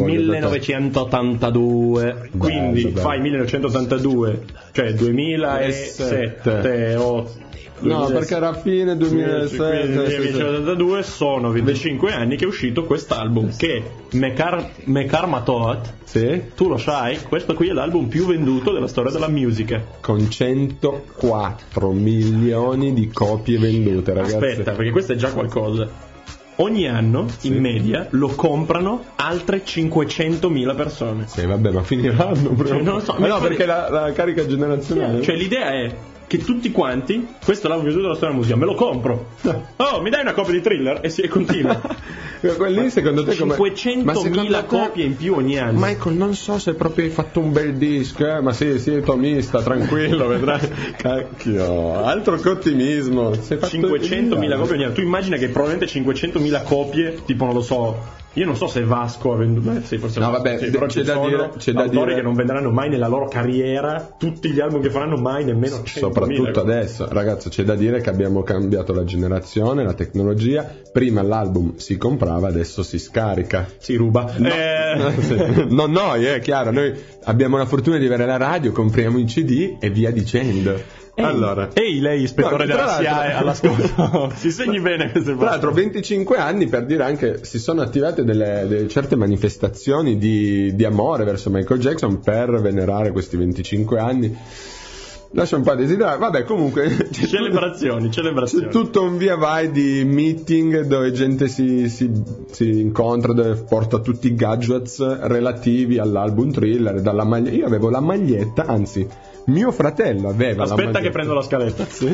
S3: 1982. Quindi
S2: bello.
S3: fai 1982, cioè 2007, 8.
S2: No, perché era fine 2007.
S3: 1982 sono 25 anni che è uscito quest'album che Mekarmatot,
S2: Sì.
S3: tu lo sai, questo qui è l'album più venduto della storia della musica.
S2: Con 104 milioni di copie vendute, ragazzi.
S3: Aspetta, perché questo è già qualcosa. Ogni anno, in media, lo comprano altre 500.000 persone.
S2: Sì, vabbè, ma finiranno proprio.
S3: Cioè, non lo so,
S2: Ma no, perché la carica generazionale.
S3: Cioè l'idea è che tutti quanti, questo è l'album più venduto della storia della musica, me lo compro. Oh, mi dai una copia di Thriller? E si continua.
S2: Quelli secondo te come
S3: 500.000 copie in più ogni anno.
S2: Michael, non so se proprio hai fatto un bel disco, ma sì, Tomista, tranquillo, vedrai. Cacchio, altro che ottimismo.
S3: 500.000 copie ogni anno. Tu immagina che probabilmente 500.000 copie, tipo non lo so, io non so se Vasco ha venduto, sì, forse
S2: no, vabbè,
S3: sì, però
S2: c'è da dire
S3: che non venderanno mai nella loro carriera tutti gli album che faranno, mai nemmeno 100.000.
S2: Soprattutto adesso, ragazzi, c'è da dire che abbiamo cambiato la generazione, la tecnologia. Prima l'album si comprava, adesso si scarica.
S3: Si ruba.
S2: No, non noi, è chiaro, noi abbiamo la fortuna di avere la radio, compriamo i CD e via dicendo. Allora.
S3: Ehi, lei, ispettore della SIAE all'ascolto. Si segni bene queste
S2: Tra l'altro 25 anni, per dire anche, si sono attivate state delle certe manifestazioni di amore verso Michael Jackson per venerare questi 25 anni. Lascia un po' a desiderare. Vabbè, comunque
S3: celebrazioni.
S2: C'è tutto un via vai di meeting dove gente si incontra, dove porta tutti i gadgets relativi all'album Thriller. Io avevo la maglietta, anzi mio fratello aveva la maglietta.
S3: Aspetta che prendo la scaletta.
S2: Sì.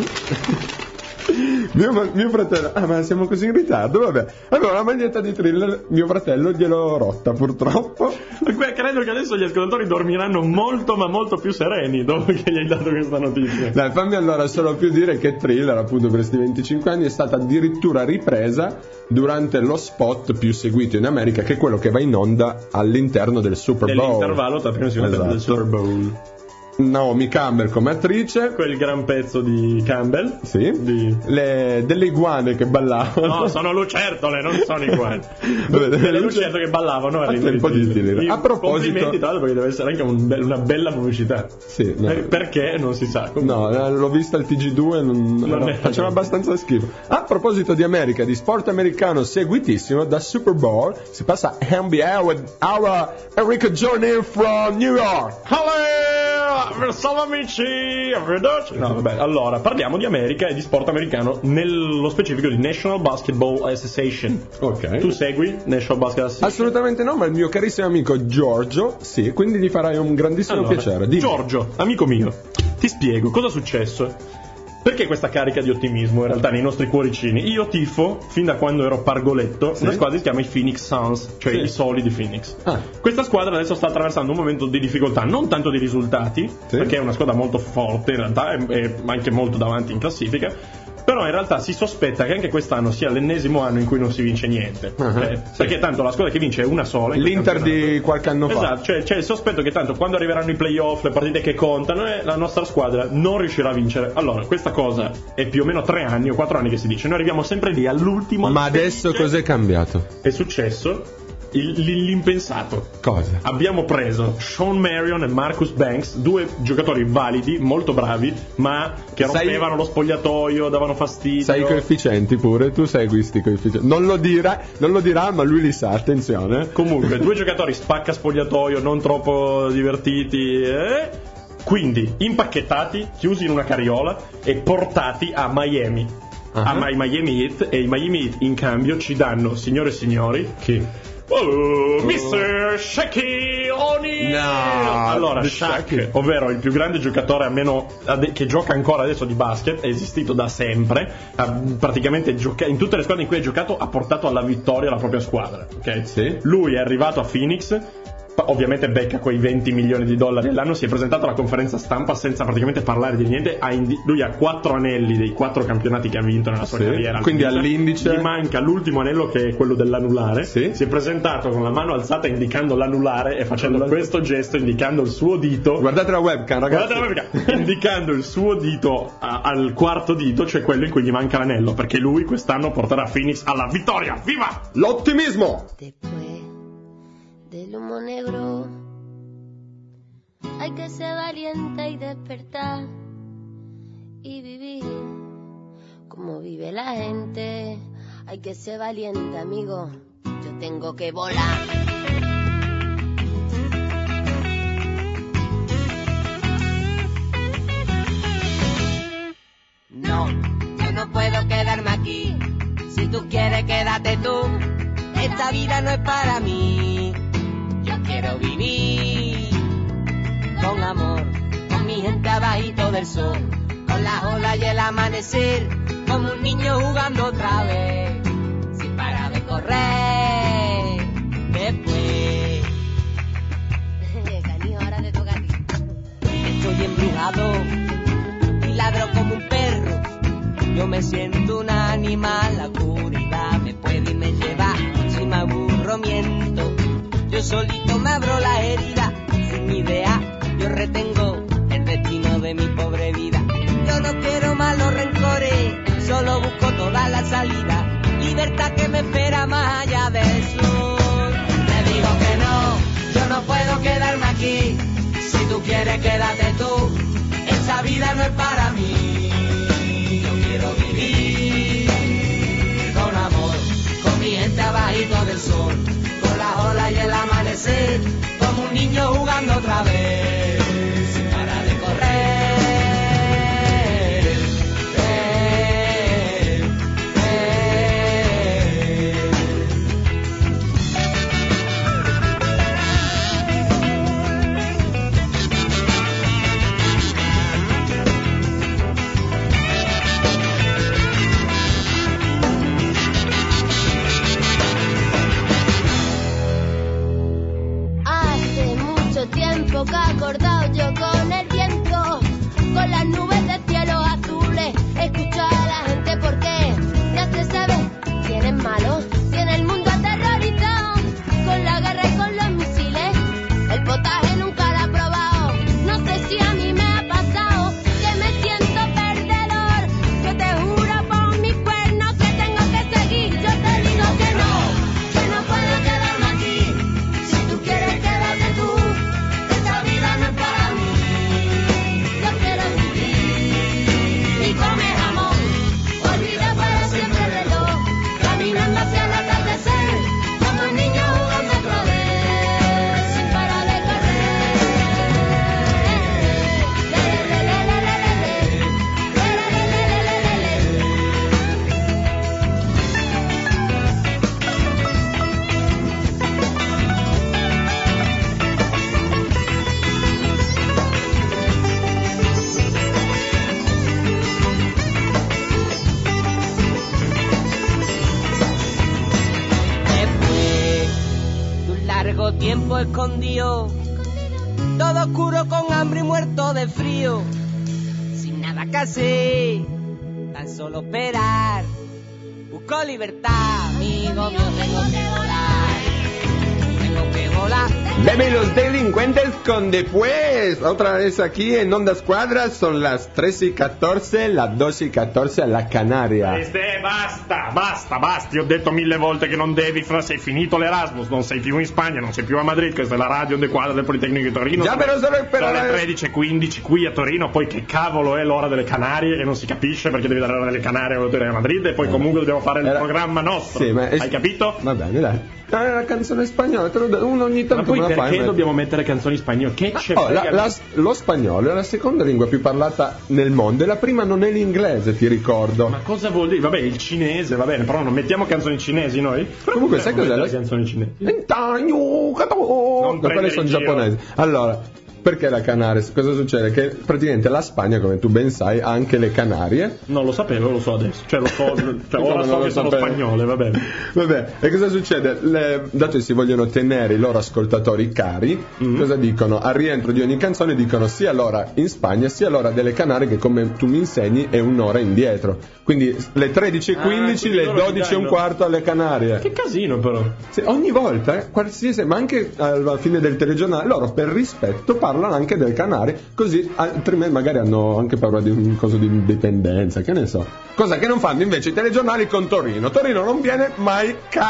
S2: Mio fratello, ma siamo così in ritardo, vabbè. Avevo la maglietta di Thriller, mio fratello gliel'ho rotta purtroppo.
S3: Credo che adesso gli ascoltatori dormiranno molto ma molto più sereni dopo che gli hai dato questa notizia.
S2: Dai, fammi allora solo più dire che Thriller, appunto, per questi 25 anni è stata addirittura ripresa durante lo spot più seguito in America, che è quello che va in onda all'interno del Super Bowl.
S3: Nell'intervallo tra prima e seconda del Super Bowl.
S2: Naomi Campbell come attrice,
S3: quel gran pezzo di Campbell,
S2: sì, delle iguane che ballavano.
S3: No, sono lucertole, non sono iguane. Delle lucertole che ballavano
S2: un po' di stile. A proposito,
S3: complimenti tra l'altro, perché deve essere anche una bella pubblicità.
S2: Sì, no.
S3: Perché non si sa.
S2: No, l'ho vista al TG2 faceva abbastanza schifo. A proposito di America, di sport americano seguitissimo, da Super Bowl si passa a NBA with our Enrico Journey from New York.
S3: Hello! Salve amici, arrivederci. No, vabbè, allora parliamo di America e di sport americano, nello specifico di National Basketball Association.
S2: Ok.
S3: Tu segui National Basketball Association?
S2: Assolutamente no, ma il mio carissimo amico Giorgio sì, quindi gli farai un grandissimo piacere. Dimmi.
S3: Giorgio, amico mio, ti spiego cosa è successo. Perché questa carica di ottimismo in realtà nei nostri cuoricini? Io tifo, fin da quando ero pargoletto, una squadra che si chiama i Phoenix Suns, cioè i Soli di Phoenix. Questa squadra adesso sta attraversando un momento di difficoltà, non tanto di risultati, perché è una squadra molto forte in realtà, è anche molto davanti in classifica. Però in realtà si sospetta che anche quest'anno sia l'ennesimo anno in cui non si vince niente. Perché tanto la squadra che vince è una sola.
S2: L'Inter di qualche anno fa.
S3: Esatto, cioè c'è il sospetto che tanto quando arriveranno i playoff, le partite che contano, la nostra squadra non riuscirà a vincere. Allora, questa cosa è più o meno 3 anni o 4 anni che si dice. Noi arriviamo sempre lì all'ultimo.
S2: Ma adesso cos'è cambiato?
S3: È successo l'impensato.
S2: Cosa?
S3: Abbiamo preso Sean Marion e Marcus Banks, 2 giocatori validi, molto bravi, ma che rompevano lo spogliatoio, davano fastidio.
S2: Sai i coefficienti pure, tu segui sti coefficienti. Non lo dirà, ma lui li sa, attenzione.
S3: Comunque, 2 giocatori spacca spogliatoio, non troppo divertiti, quindi impacchettati, chiusi in una carriola e portati a Miami. Ai Miami Heat, e i Miami Heat in cambio ci danno, signore e signori, Mr. Shaquille O'Neal.
S2: No,
S3: allora, Shaq, ovvero il più grande giocatore almeno che gioca ancora adesso di basket, è esistito da sempre, praticamente in tutte le squadre in cui ha giocato ha portato alla vittoria la propria squadra, ok?
S2: Sì.
S3: Lui è arrivato a Phoenix, ovviamente becca quei $20 milioni all'anno, si è presentato alla conferenza stampa senza praticamente parlare di niente. Lui ha 4 anelli dei 4 campionati che ha vinto nella sua carriera,
S2: quindi all'indice
S3: gli manca l'ultimo anello, che è quello dell'anulare.
S2: Si
S3: è presentato con la mano alzata indicando l'anulare e facendo questo gesto, indicando il suo dito.
S2: Guardate la webcam, ragazzi.
S3: Indicando il suo dito al quarto dito, cioè quello in cui gli manca l'anello, perché lui quest'anno porterà Phoenix alla vittoria. Viva
S2: l'ottimismo!
S8: Del humo negro hay que ser valiente y despertar y vivir como vive la gente. Hay que ser valiente, amigo, yo tengo que volar. No, yo no puedo quedarme aquí. Si tú quieres, quédate tú. Esta vida no es para mí. Yo quiero vivir con amor, con mi gente abajito del sol, con las olas y el amanecer, como un niño jugando otra vez, sin parar de correr. Después, Canijo, ahora te toca a ti. Estoy embrujado y ladro como un perro. Yo me siento un animal, la oscuridad me puede y me lleva. Si me aburro, miento. Yo solito me abro la herida, sin idea, yo retengo el destino de mi pobre vida. Yo no quiero malos rencores, solo busco toda la salida, libertad que me espera más allá del sur. Te digo que no, yo no puedo quedarme aquí, si tú quieres quédate tú, esa vida no es para mí. Yo quiero vivir con amor, con mi gente abajito del sol, todo oscuro con hambre y muerto de frío, sin nada que hacer, tan solo esperar. Busco libertad, amigo mío, tengo que volar, tengo que volar.
S2: Beben los delincuentes con después. Otra vez aquí en Ondas Cuadras. Son las 13:14, las 12:14 alla Canaria.
S3: Basta. Ti ho detto 1000 volte che non devi, sei finito l'Erasmus, non sei più in Spagna, non sei più a Madrid, questa è la radio Onde Quadras del Politecnico di Torino.
S2: Già, però sono
S3: sono le 13:15 qui a Torino, poi che cavolo è l'ora delle Canarie e non si capisce perché devi dare l'ora delle Canarie a Madrid e poi comunque dobbiamo fare il programma nostro.
S2: Sì, ma
S3: hai capito?
S2: Va bene, dai. La canzone spagnola, te lo do, uno ogni tanto
S3: ma poi
S2: me la
S3: perché
S2: fai,
S3: dobbiamo mettere canzoni spagnole? Che c'è frega?
S2: Lo spagnolo è la seconda lingua più parlata nel mondo e la prima non è l'inglese, ti ricordo.
S3: Ma cosa vuol dire? Vabbè, il cinese, va bene, però non mettiamo canzoni cinesi noi?
S2: Comunque sai cos'è
S3: le canzoni cinesi?
S2: Quelle sono giapponesi. Allora, perché la Canaria? Cosa succede? Che praticamente la Spagna, come tu ben sai, ha anche le Canarie.
S3: Non lo sapevo, lo so adesso. Cioè lo so, ora so che sono spagnole, va bene.
S2: Vabbè, e cosa succede? Dato che si vogliono tenere i loro ascoltatori cari, cosa dicono? Al rientro di ogni canzone dicono sia l'ora in Spagna sia l'ora delle Canarie, che come tu mi insegni è un'ora indietro. Quindi le 13:15, le 12:15 alle Canarie.
S3: Che casino però.
S2: Sì, ogni volta, qualsiasi, ma anche alla fine del telegiornale, loro per rispetto parlano anche delle Canarie, così altrimenti magari hanno anche paura di un coso di indipendenza, che ne so. Cosa che non fanno invece i telegiornali con Torino. Torino non viene mai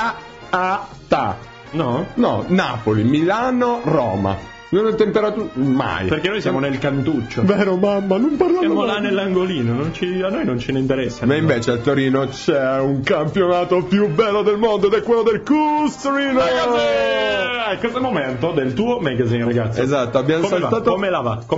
S2: cata.
S3: No?
S2: No, Napoli, Milano, Roma. Non è temperatura mai.
S3: Perché noi siamo nel cantuccio.
S2: Vero mamma, non parliamo.
S3: Siamo là nell'angolino, a noi non ce ne interessa.
S2: Ma invece a Torino c'è un campionato più bello del mondo ed è quello del Cus Torino.
S3: Ragazzi, questo è il momento del tuo magazine, ragazzi.
S2: Esatto, abbiamo saltato.
S3: Come la va?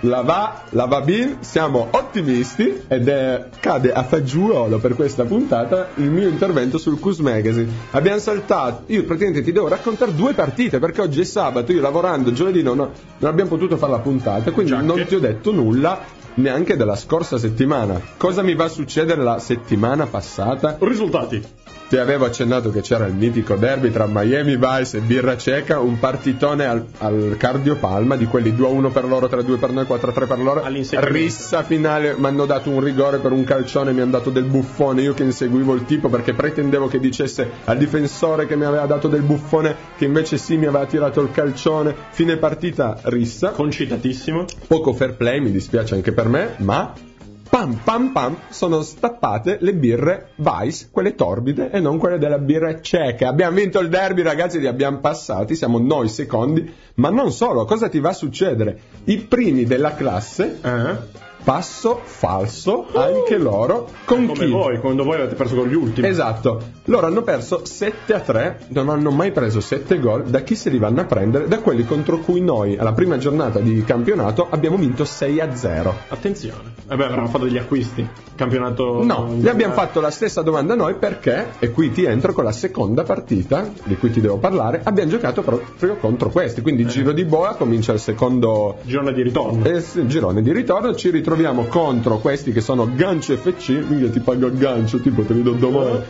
S2: La va bin, siamo ottimisti ed cade a fagiolo per questa puntata il mio intervento sul Cus Magazine. Abbiamo saltato, io praticamente ti devo raccontare 2 partite perché oggi è sabato, io lavorando giovedì non abbiamo potuto fare la puntata, quindi non ti ho detto nulla neanche della scorsa settimana. Cosa mi va a succedere la settimana passata?
S3: Risultati.
S2: Ti avevo accennato che c'era il mitico derby tra Miami Vice e Birra Ceca, un partitone al cardiopalma, di quelli 2-1 per loro, 3-2 per noi, 4-3 per loro. Rissa finale, mi hanno dato un rigore per un calcione, mi hanno dato del buffone, io che inseguivo il tipo perché pretendevo che dicesse al difensore che mi aveva dato del buffone che invece sì mi aveva tirato il calcione. Fine partita rissa.
S3: Concitatissimo.
S2: Poco fair play, mi dispiace anche per me, ma pam pam pam sono stappate le birre Vice, quelle torbide e non quelle della Birra Ceca. Abbiamo vinto il derby, ragazzi, li abbiamo passati, siamo noi secondi, ma non solo. Cosa ti va a succedere? I primi della classe passo falso anche loro con
S3: come
S2: chi?
S3: voi, quando voi avete perso con gli ultimi.
S2: Esatto, loro hanno perso 7-3, non hanno mai preso 7 gol. Da chi se li vanno a prendere? Da quelli contro cui noi alla prima giornata di campionato abbiamo vinto 6-0.
S3: Attenzione, avevano fatto degli acquisti, campionato.
S2: No, gli abbiamo fatto la stessa domanda noi perché, e qui ti entro con la seconda partita di cui ti devo parlare, abbiamo giocato proprio contro questi, quindi giro di boa, comincia il secondo
S3: girone di ritorno.
S2: Girone di ritorno, ci ritroviamo contro questi che sono Gancio FC, mica ti pago il gancio, tipo te li do domani.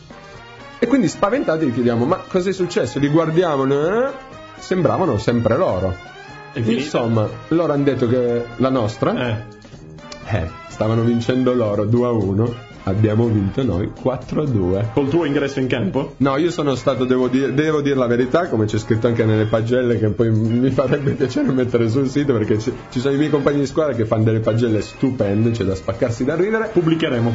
S2: E quindi spaventati gli chiediamo, ma cosa è successo? Li guardiamo, sembravano sempre loro. Insomma, loro hanno detto che la nostra stavano vincendo loro 2-1. Abbiamo vinto noi 4-2.
S3: Col tuo ingresso in campo?
S2: No, io sono stato, devo dire la verità, come c'è scritto anche nelle pagelle, che poi mi farebbe piacere mettere sul sito, perché ci sono i miei compagni di squadra che fanno delle pagelle stupende, c'è da spaccarsi da ridere. Pubblicheremo.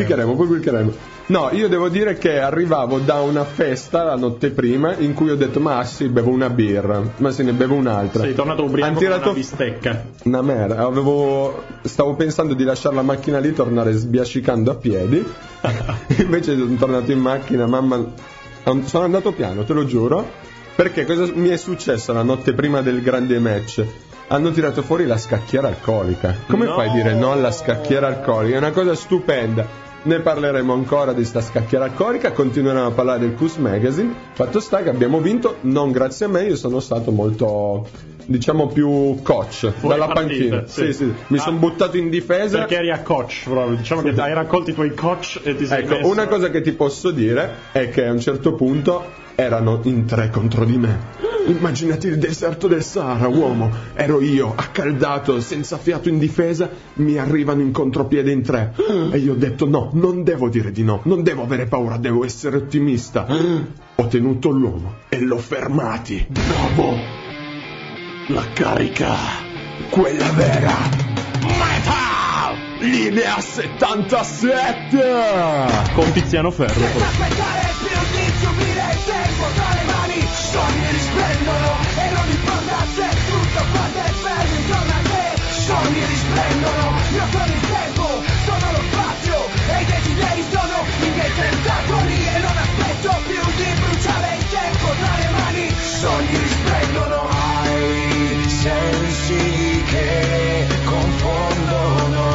S2: No, io devo dire che arrivavo da una festa la notte prima in cui ho detto ma sì, bevo una birra, ma se ne bevo un'altra.
S3: Sei tornato ubriaco con una bistecca.
S2: Una merda, stavo pensando di lasciare la macchina lì, tornare sbiascicando a piedi. Invece sono tornato in macchina, mamma, sono andato piano, te lo giuro, perché cosa mi è successo la notte prima del grande match? Hanno tirato fuori la scacchiera alcolica. Come fai a dire no alla scacchiera alcolica? È una cosa stupenda. Ne parleremo ancora di sta scacchiera alcolica, continueremo a parlare del Cus Magazine. Fatto sta che abbiamo vinto, non grazie a me, io sono stato molto, diciamo, più coach
S3: fuori
S2: dalla
S3: partita,
S2: panchina. Sì. Mi sono buttato in difesa.
S3: Perché eri a coach proprio, diciamo che hai raccolto i tuoi coach e ti sei messo.
S2: Una cosa che ti posso dire è che a un certo punto Erano in 3 contro di me. Immaginati il deserto del Sahara, uomo. Ero io, accaldato, senza fiato in difesa. Mi arrivano in contropiede in 3. E io ho detto no, non devo dire di no. Non devo avere paura, devo essere ottimista. Ho tenuto l'uomo e l'ho fermati.
S3: Bravo! La carica, quella vera. Metal!
S2: Linea 77!
S3: Con Tiziano Ferro.
S9: Senza aspettare più di subire il tempo tra le mani, sogni risplendono e non importa se tutto quanto è fermo intorno a te. Sogni risplendono, io sono il tempo, sono lo spazio e i desideri sono i miei tentacoli e non aspetto più di bruciare il tempo tra le mani. Sogni risplendono, hai sensi che confondono.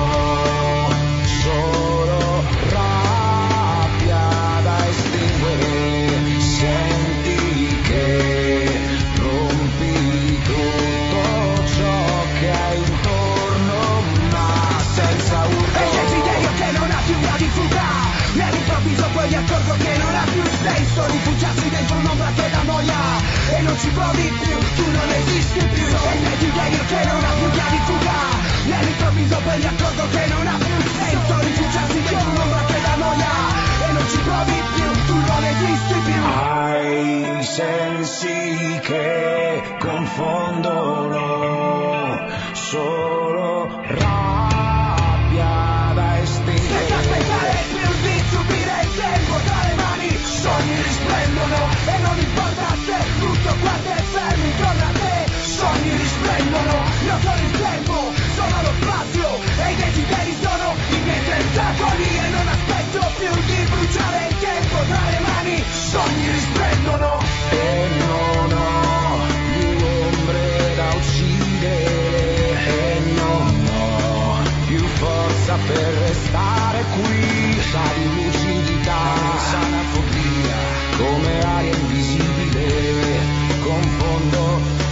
S9: Solo rabbia da estinguere, senti che rompi tutto ciò che hai intorno, ma senza urlo. È il desiderio che non ha più via di fuga, e all'improvviso poi mi accorgo che non ha più senso rifugiarsi dentro un'ombra che dà noia e non ci provi più, tu non esisti più. È il desiderio che non ha più via di fuga, e all'improvviso poi mi accorgo che non ha più senso rifugiarsi dentro un'ombra che dà noia e non ci provi più, tu non esisti più. Hai sensi che confondono, solo rabbia da estinguere. Senza aspettare più di subire il tempo tra le mani, sogni risplendono e non importa se tutto quanto è fermo intorno a te. Sogni risplendono, io sono il tempo, sono lo spazio e i desideri sono i miei tentacoli e non aspetto più di bruciare il tempo tra le mani. Sogni risplendono e non ho più ombre da uccidere e non ho più forza per restare qui. Sa di lucidità, sana fobia, come aria invisibile, confondo.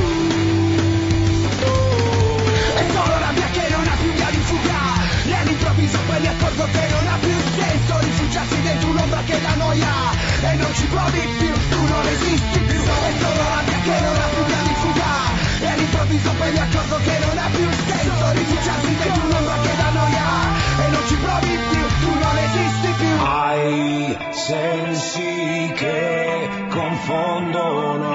S9: All'improvviso poi mi accorgo che non ha più senso rifugiarsi dentro un'ombra che dà noia e non ci provi più, tu non esisti più. È solo rabbia che non ha più via di fuga, e all'improvviso poi mi accorgo che non ha più senso rifugiarsi dentro un'ombra che dà noia e non ci provi più, tu non esisti più. Hai sensi che confondono,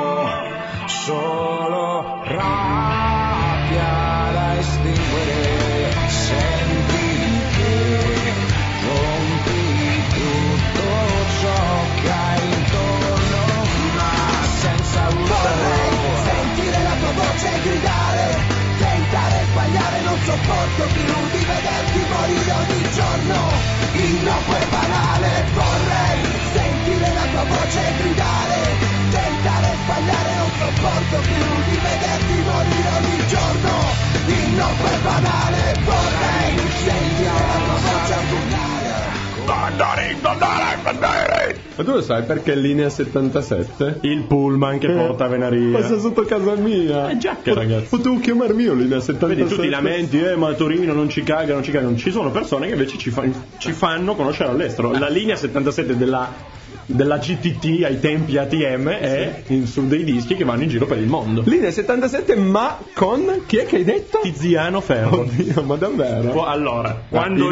S9: solo rabbia da estinguere. Senti che rompi tutto ciò che hai intorno, ma senza urlo. Vorrei sentire la tua voce gridare, tentare e sbagliare, non sopporto più di vederti morire ogni giorno, innocuo e banale. Vorrei sentire la tua voce gridare, tentare e sbagliare, non sopporto più di vederti morire ogni giorno, innocuo e banale. Vorrei sentire la tua voce gridare.
S2: Ma tu lo sai perché è linea 77?
S3: Il pullman che porta Venaria.
S2: Passa sotto casa mia.
S3: Già che ragazzi.
S2: Potevo chiamarmi io linea 77.
S3: Vedi, tu ti lamenti, ma a Torino non ci cagano. Ci sono persone che invece ci fanno conoscere all'estero. La linea 77 della GTT ai tempi ATM è su dei dischi che vanno in giro per il mondo.
S2: Linea 77, ma con chi è che hai detto?
S3: Tiziano Ferro.
S2: Oddio, ma davvero?
S3: Allora, quando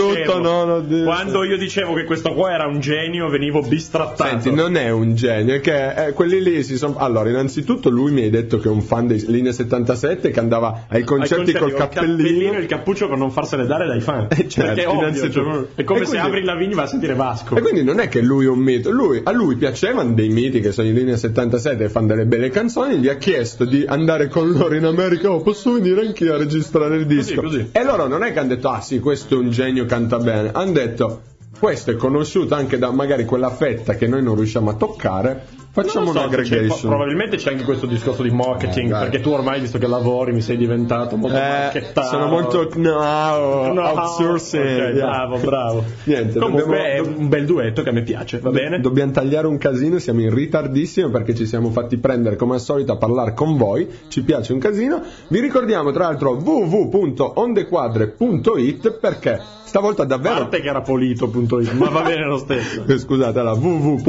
S3: io dicevo che questo qua era un genio, venivo bistrattato.
S2: Senti, non è un genio, è che quelli lì si sono. Allora, innanzitutto lui mi ha detto che è un fan di Linea 77 che andava ai concerti col cappellino
S3: e il cappuccio per non farsene dare dai fan.
S2: Certo,
S3: perché è ovvio, cioè, è come se Avril Lavigne va a sentire Vasco.
S2: E quindi non è che lui è un mito. A lui piacevano dei miti che sono in Linea 77 e fanno delle belle canzoni. Gli ha chiesto di andare con loro in America. Posso venire anch'io a registrare il disco?
S3: Così.
S2: E loro non è che hanno detto ah sì, questo è un genio, canta bene. Hanno detto questo è conosciuto anche da magari quella fetta che noi non riusciamo a toccare. Facciamo un'aggregation.
S3: Probabilmente c'è anche questo discorso di marketing, perché tu ormai, visto che lavori, mi sei diventato molto marchettato.
S2: Sono molto outsourcing.
S3: Okay, bravo.
S2: Niente,
S3: comunque è un bel duetto che a me piace, va bene?
S2: Dobbiamo tagliare un casino, siamo in ritardissimo perché ci siamo fatti prendere come al solito a parlare con voi, ci piace un casino. Vi ricordiamo tra l'altro www.ondequadre.it perché stavolta davvero.
S3: A parte che era polito.it, polito.it, ma va bene lo stesso.
S2: Scusate, alla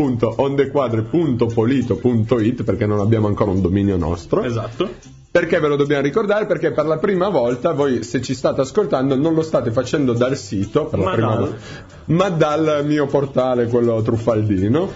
S2: www.ondequadre.polito.it, perché non abbiamo ancora un dominio nostro.
S3: Esatto.
S2: Perché ve lo dobbiamo ricordare? Perché per la prima volta voi, se ci state ascoltando, non lo state facendo dal sito, per la prima volta, ma dal mio portale, quello truffaldino.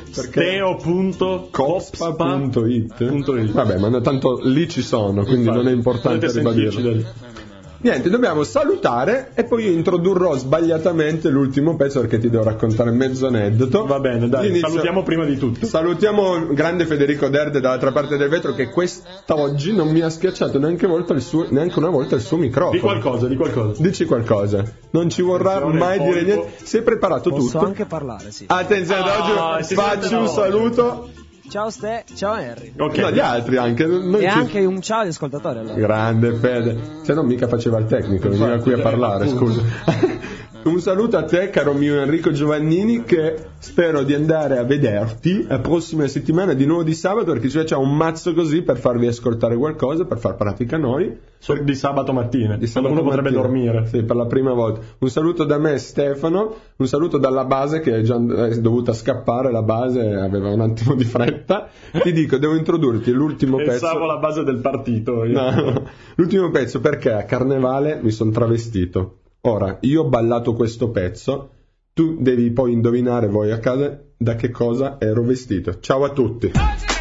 S3: Steo.copspa.it.
S2: Vabbè, ma tanto lì ci sono, quindi non è importante ribadirlo. Niente, dobbiamo salutare e poi io introdurrò sbagliatamente l'ultimo pezzo perché ti devo raccontare mezzo aneddoto.
S3: Va bene, dai, salutiamo prima di tutto.
S2: Salutiamo il grande Federico Derde dall'altra parte del vetro, che quest'oggi non mi ha schiacciato neanche una volta il suo microfono.
S3: Di qualcosa.
S2: Dici qualcosa. Non ci vorrà mai dire niente. Si è preparato tutto.
S10: Posso anche parlare, sì.
S2: Attenzione, oggi faccio un saluto.
S10: Ciao Ste, ciao Henry.
S2: Okay. No, gli altri anche.
S10: Anche un ciao agli ascoltatori allora.
S2: Grande Fede. Se no mica faceva il tecnico, veniva qui a parlare, scusa. Un saluto a te, caro mio Enrico Giovannini, che spero di andare a vederti la prossima settimana, di nuovo di sabato, perché ci facciamo un mazzo così per farvi ascoltare qualcosa, per far pratica noi.
S3: Di sabato mattina. Uno potrebbe dormire.
S2: Sì, per la prima volta. Un saluto da me, Stefano. Un saluto dalla base, che è già dovuta scappare. La base aveva un attimo di fretta. Ti dico, devo introdurti l'ultimo pezzo.
S3: Pensavo la base del partito.
S2: No, l'ultimo pezzo, perché a Carnevale mi sono travestito. Ora, io ho ballato questo pezzo, tu devi poi indovinare voi a casa da che cosa ero vestito. Ciao a tutti!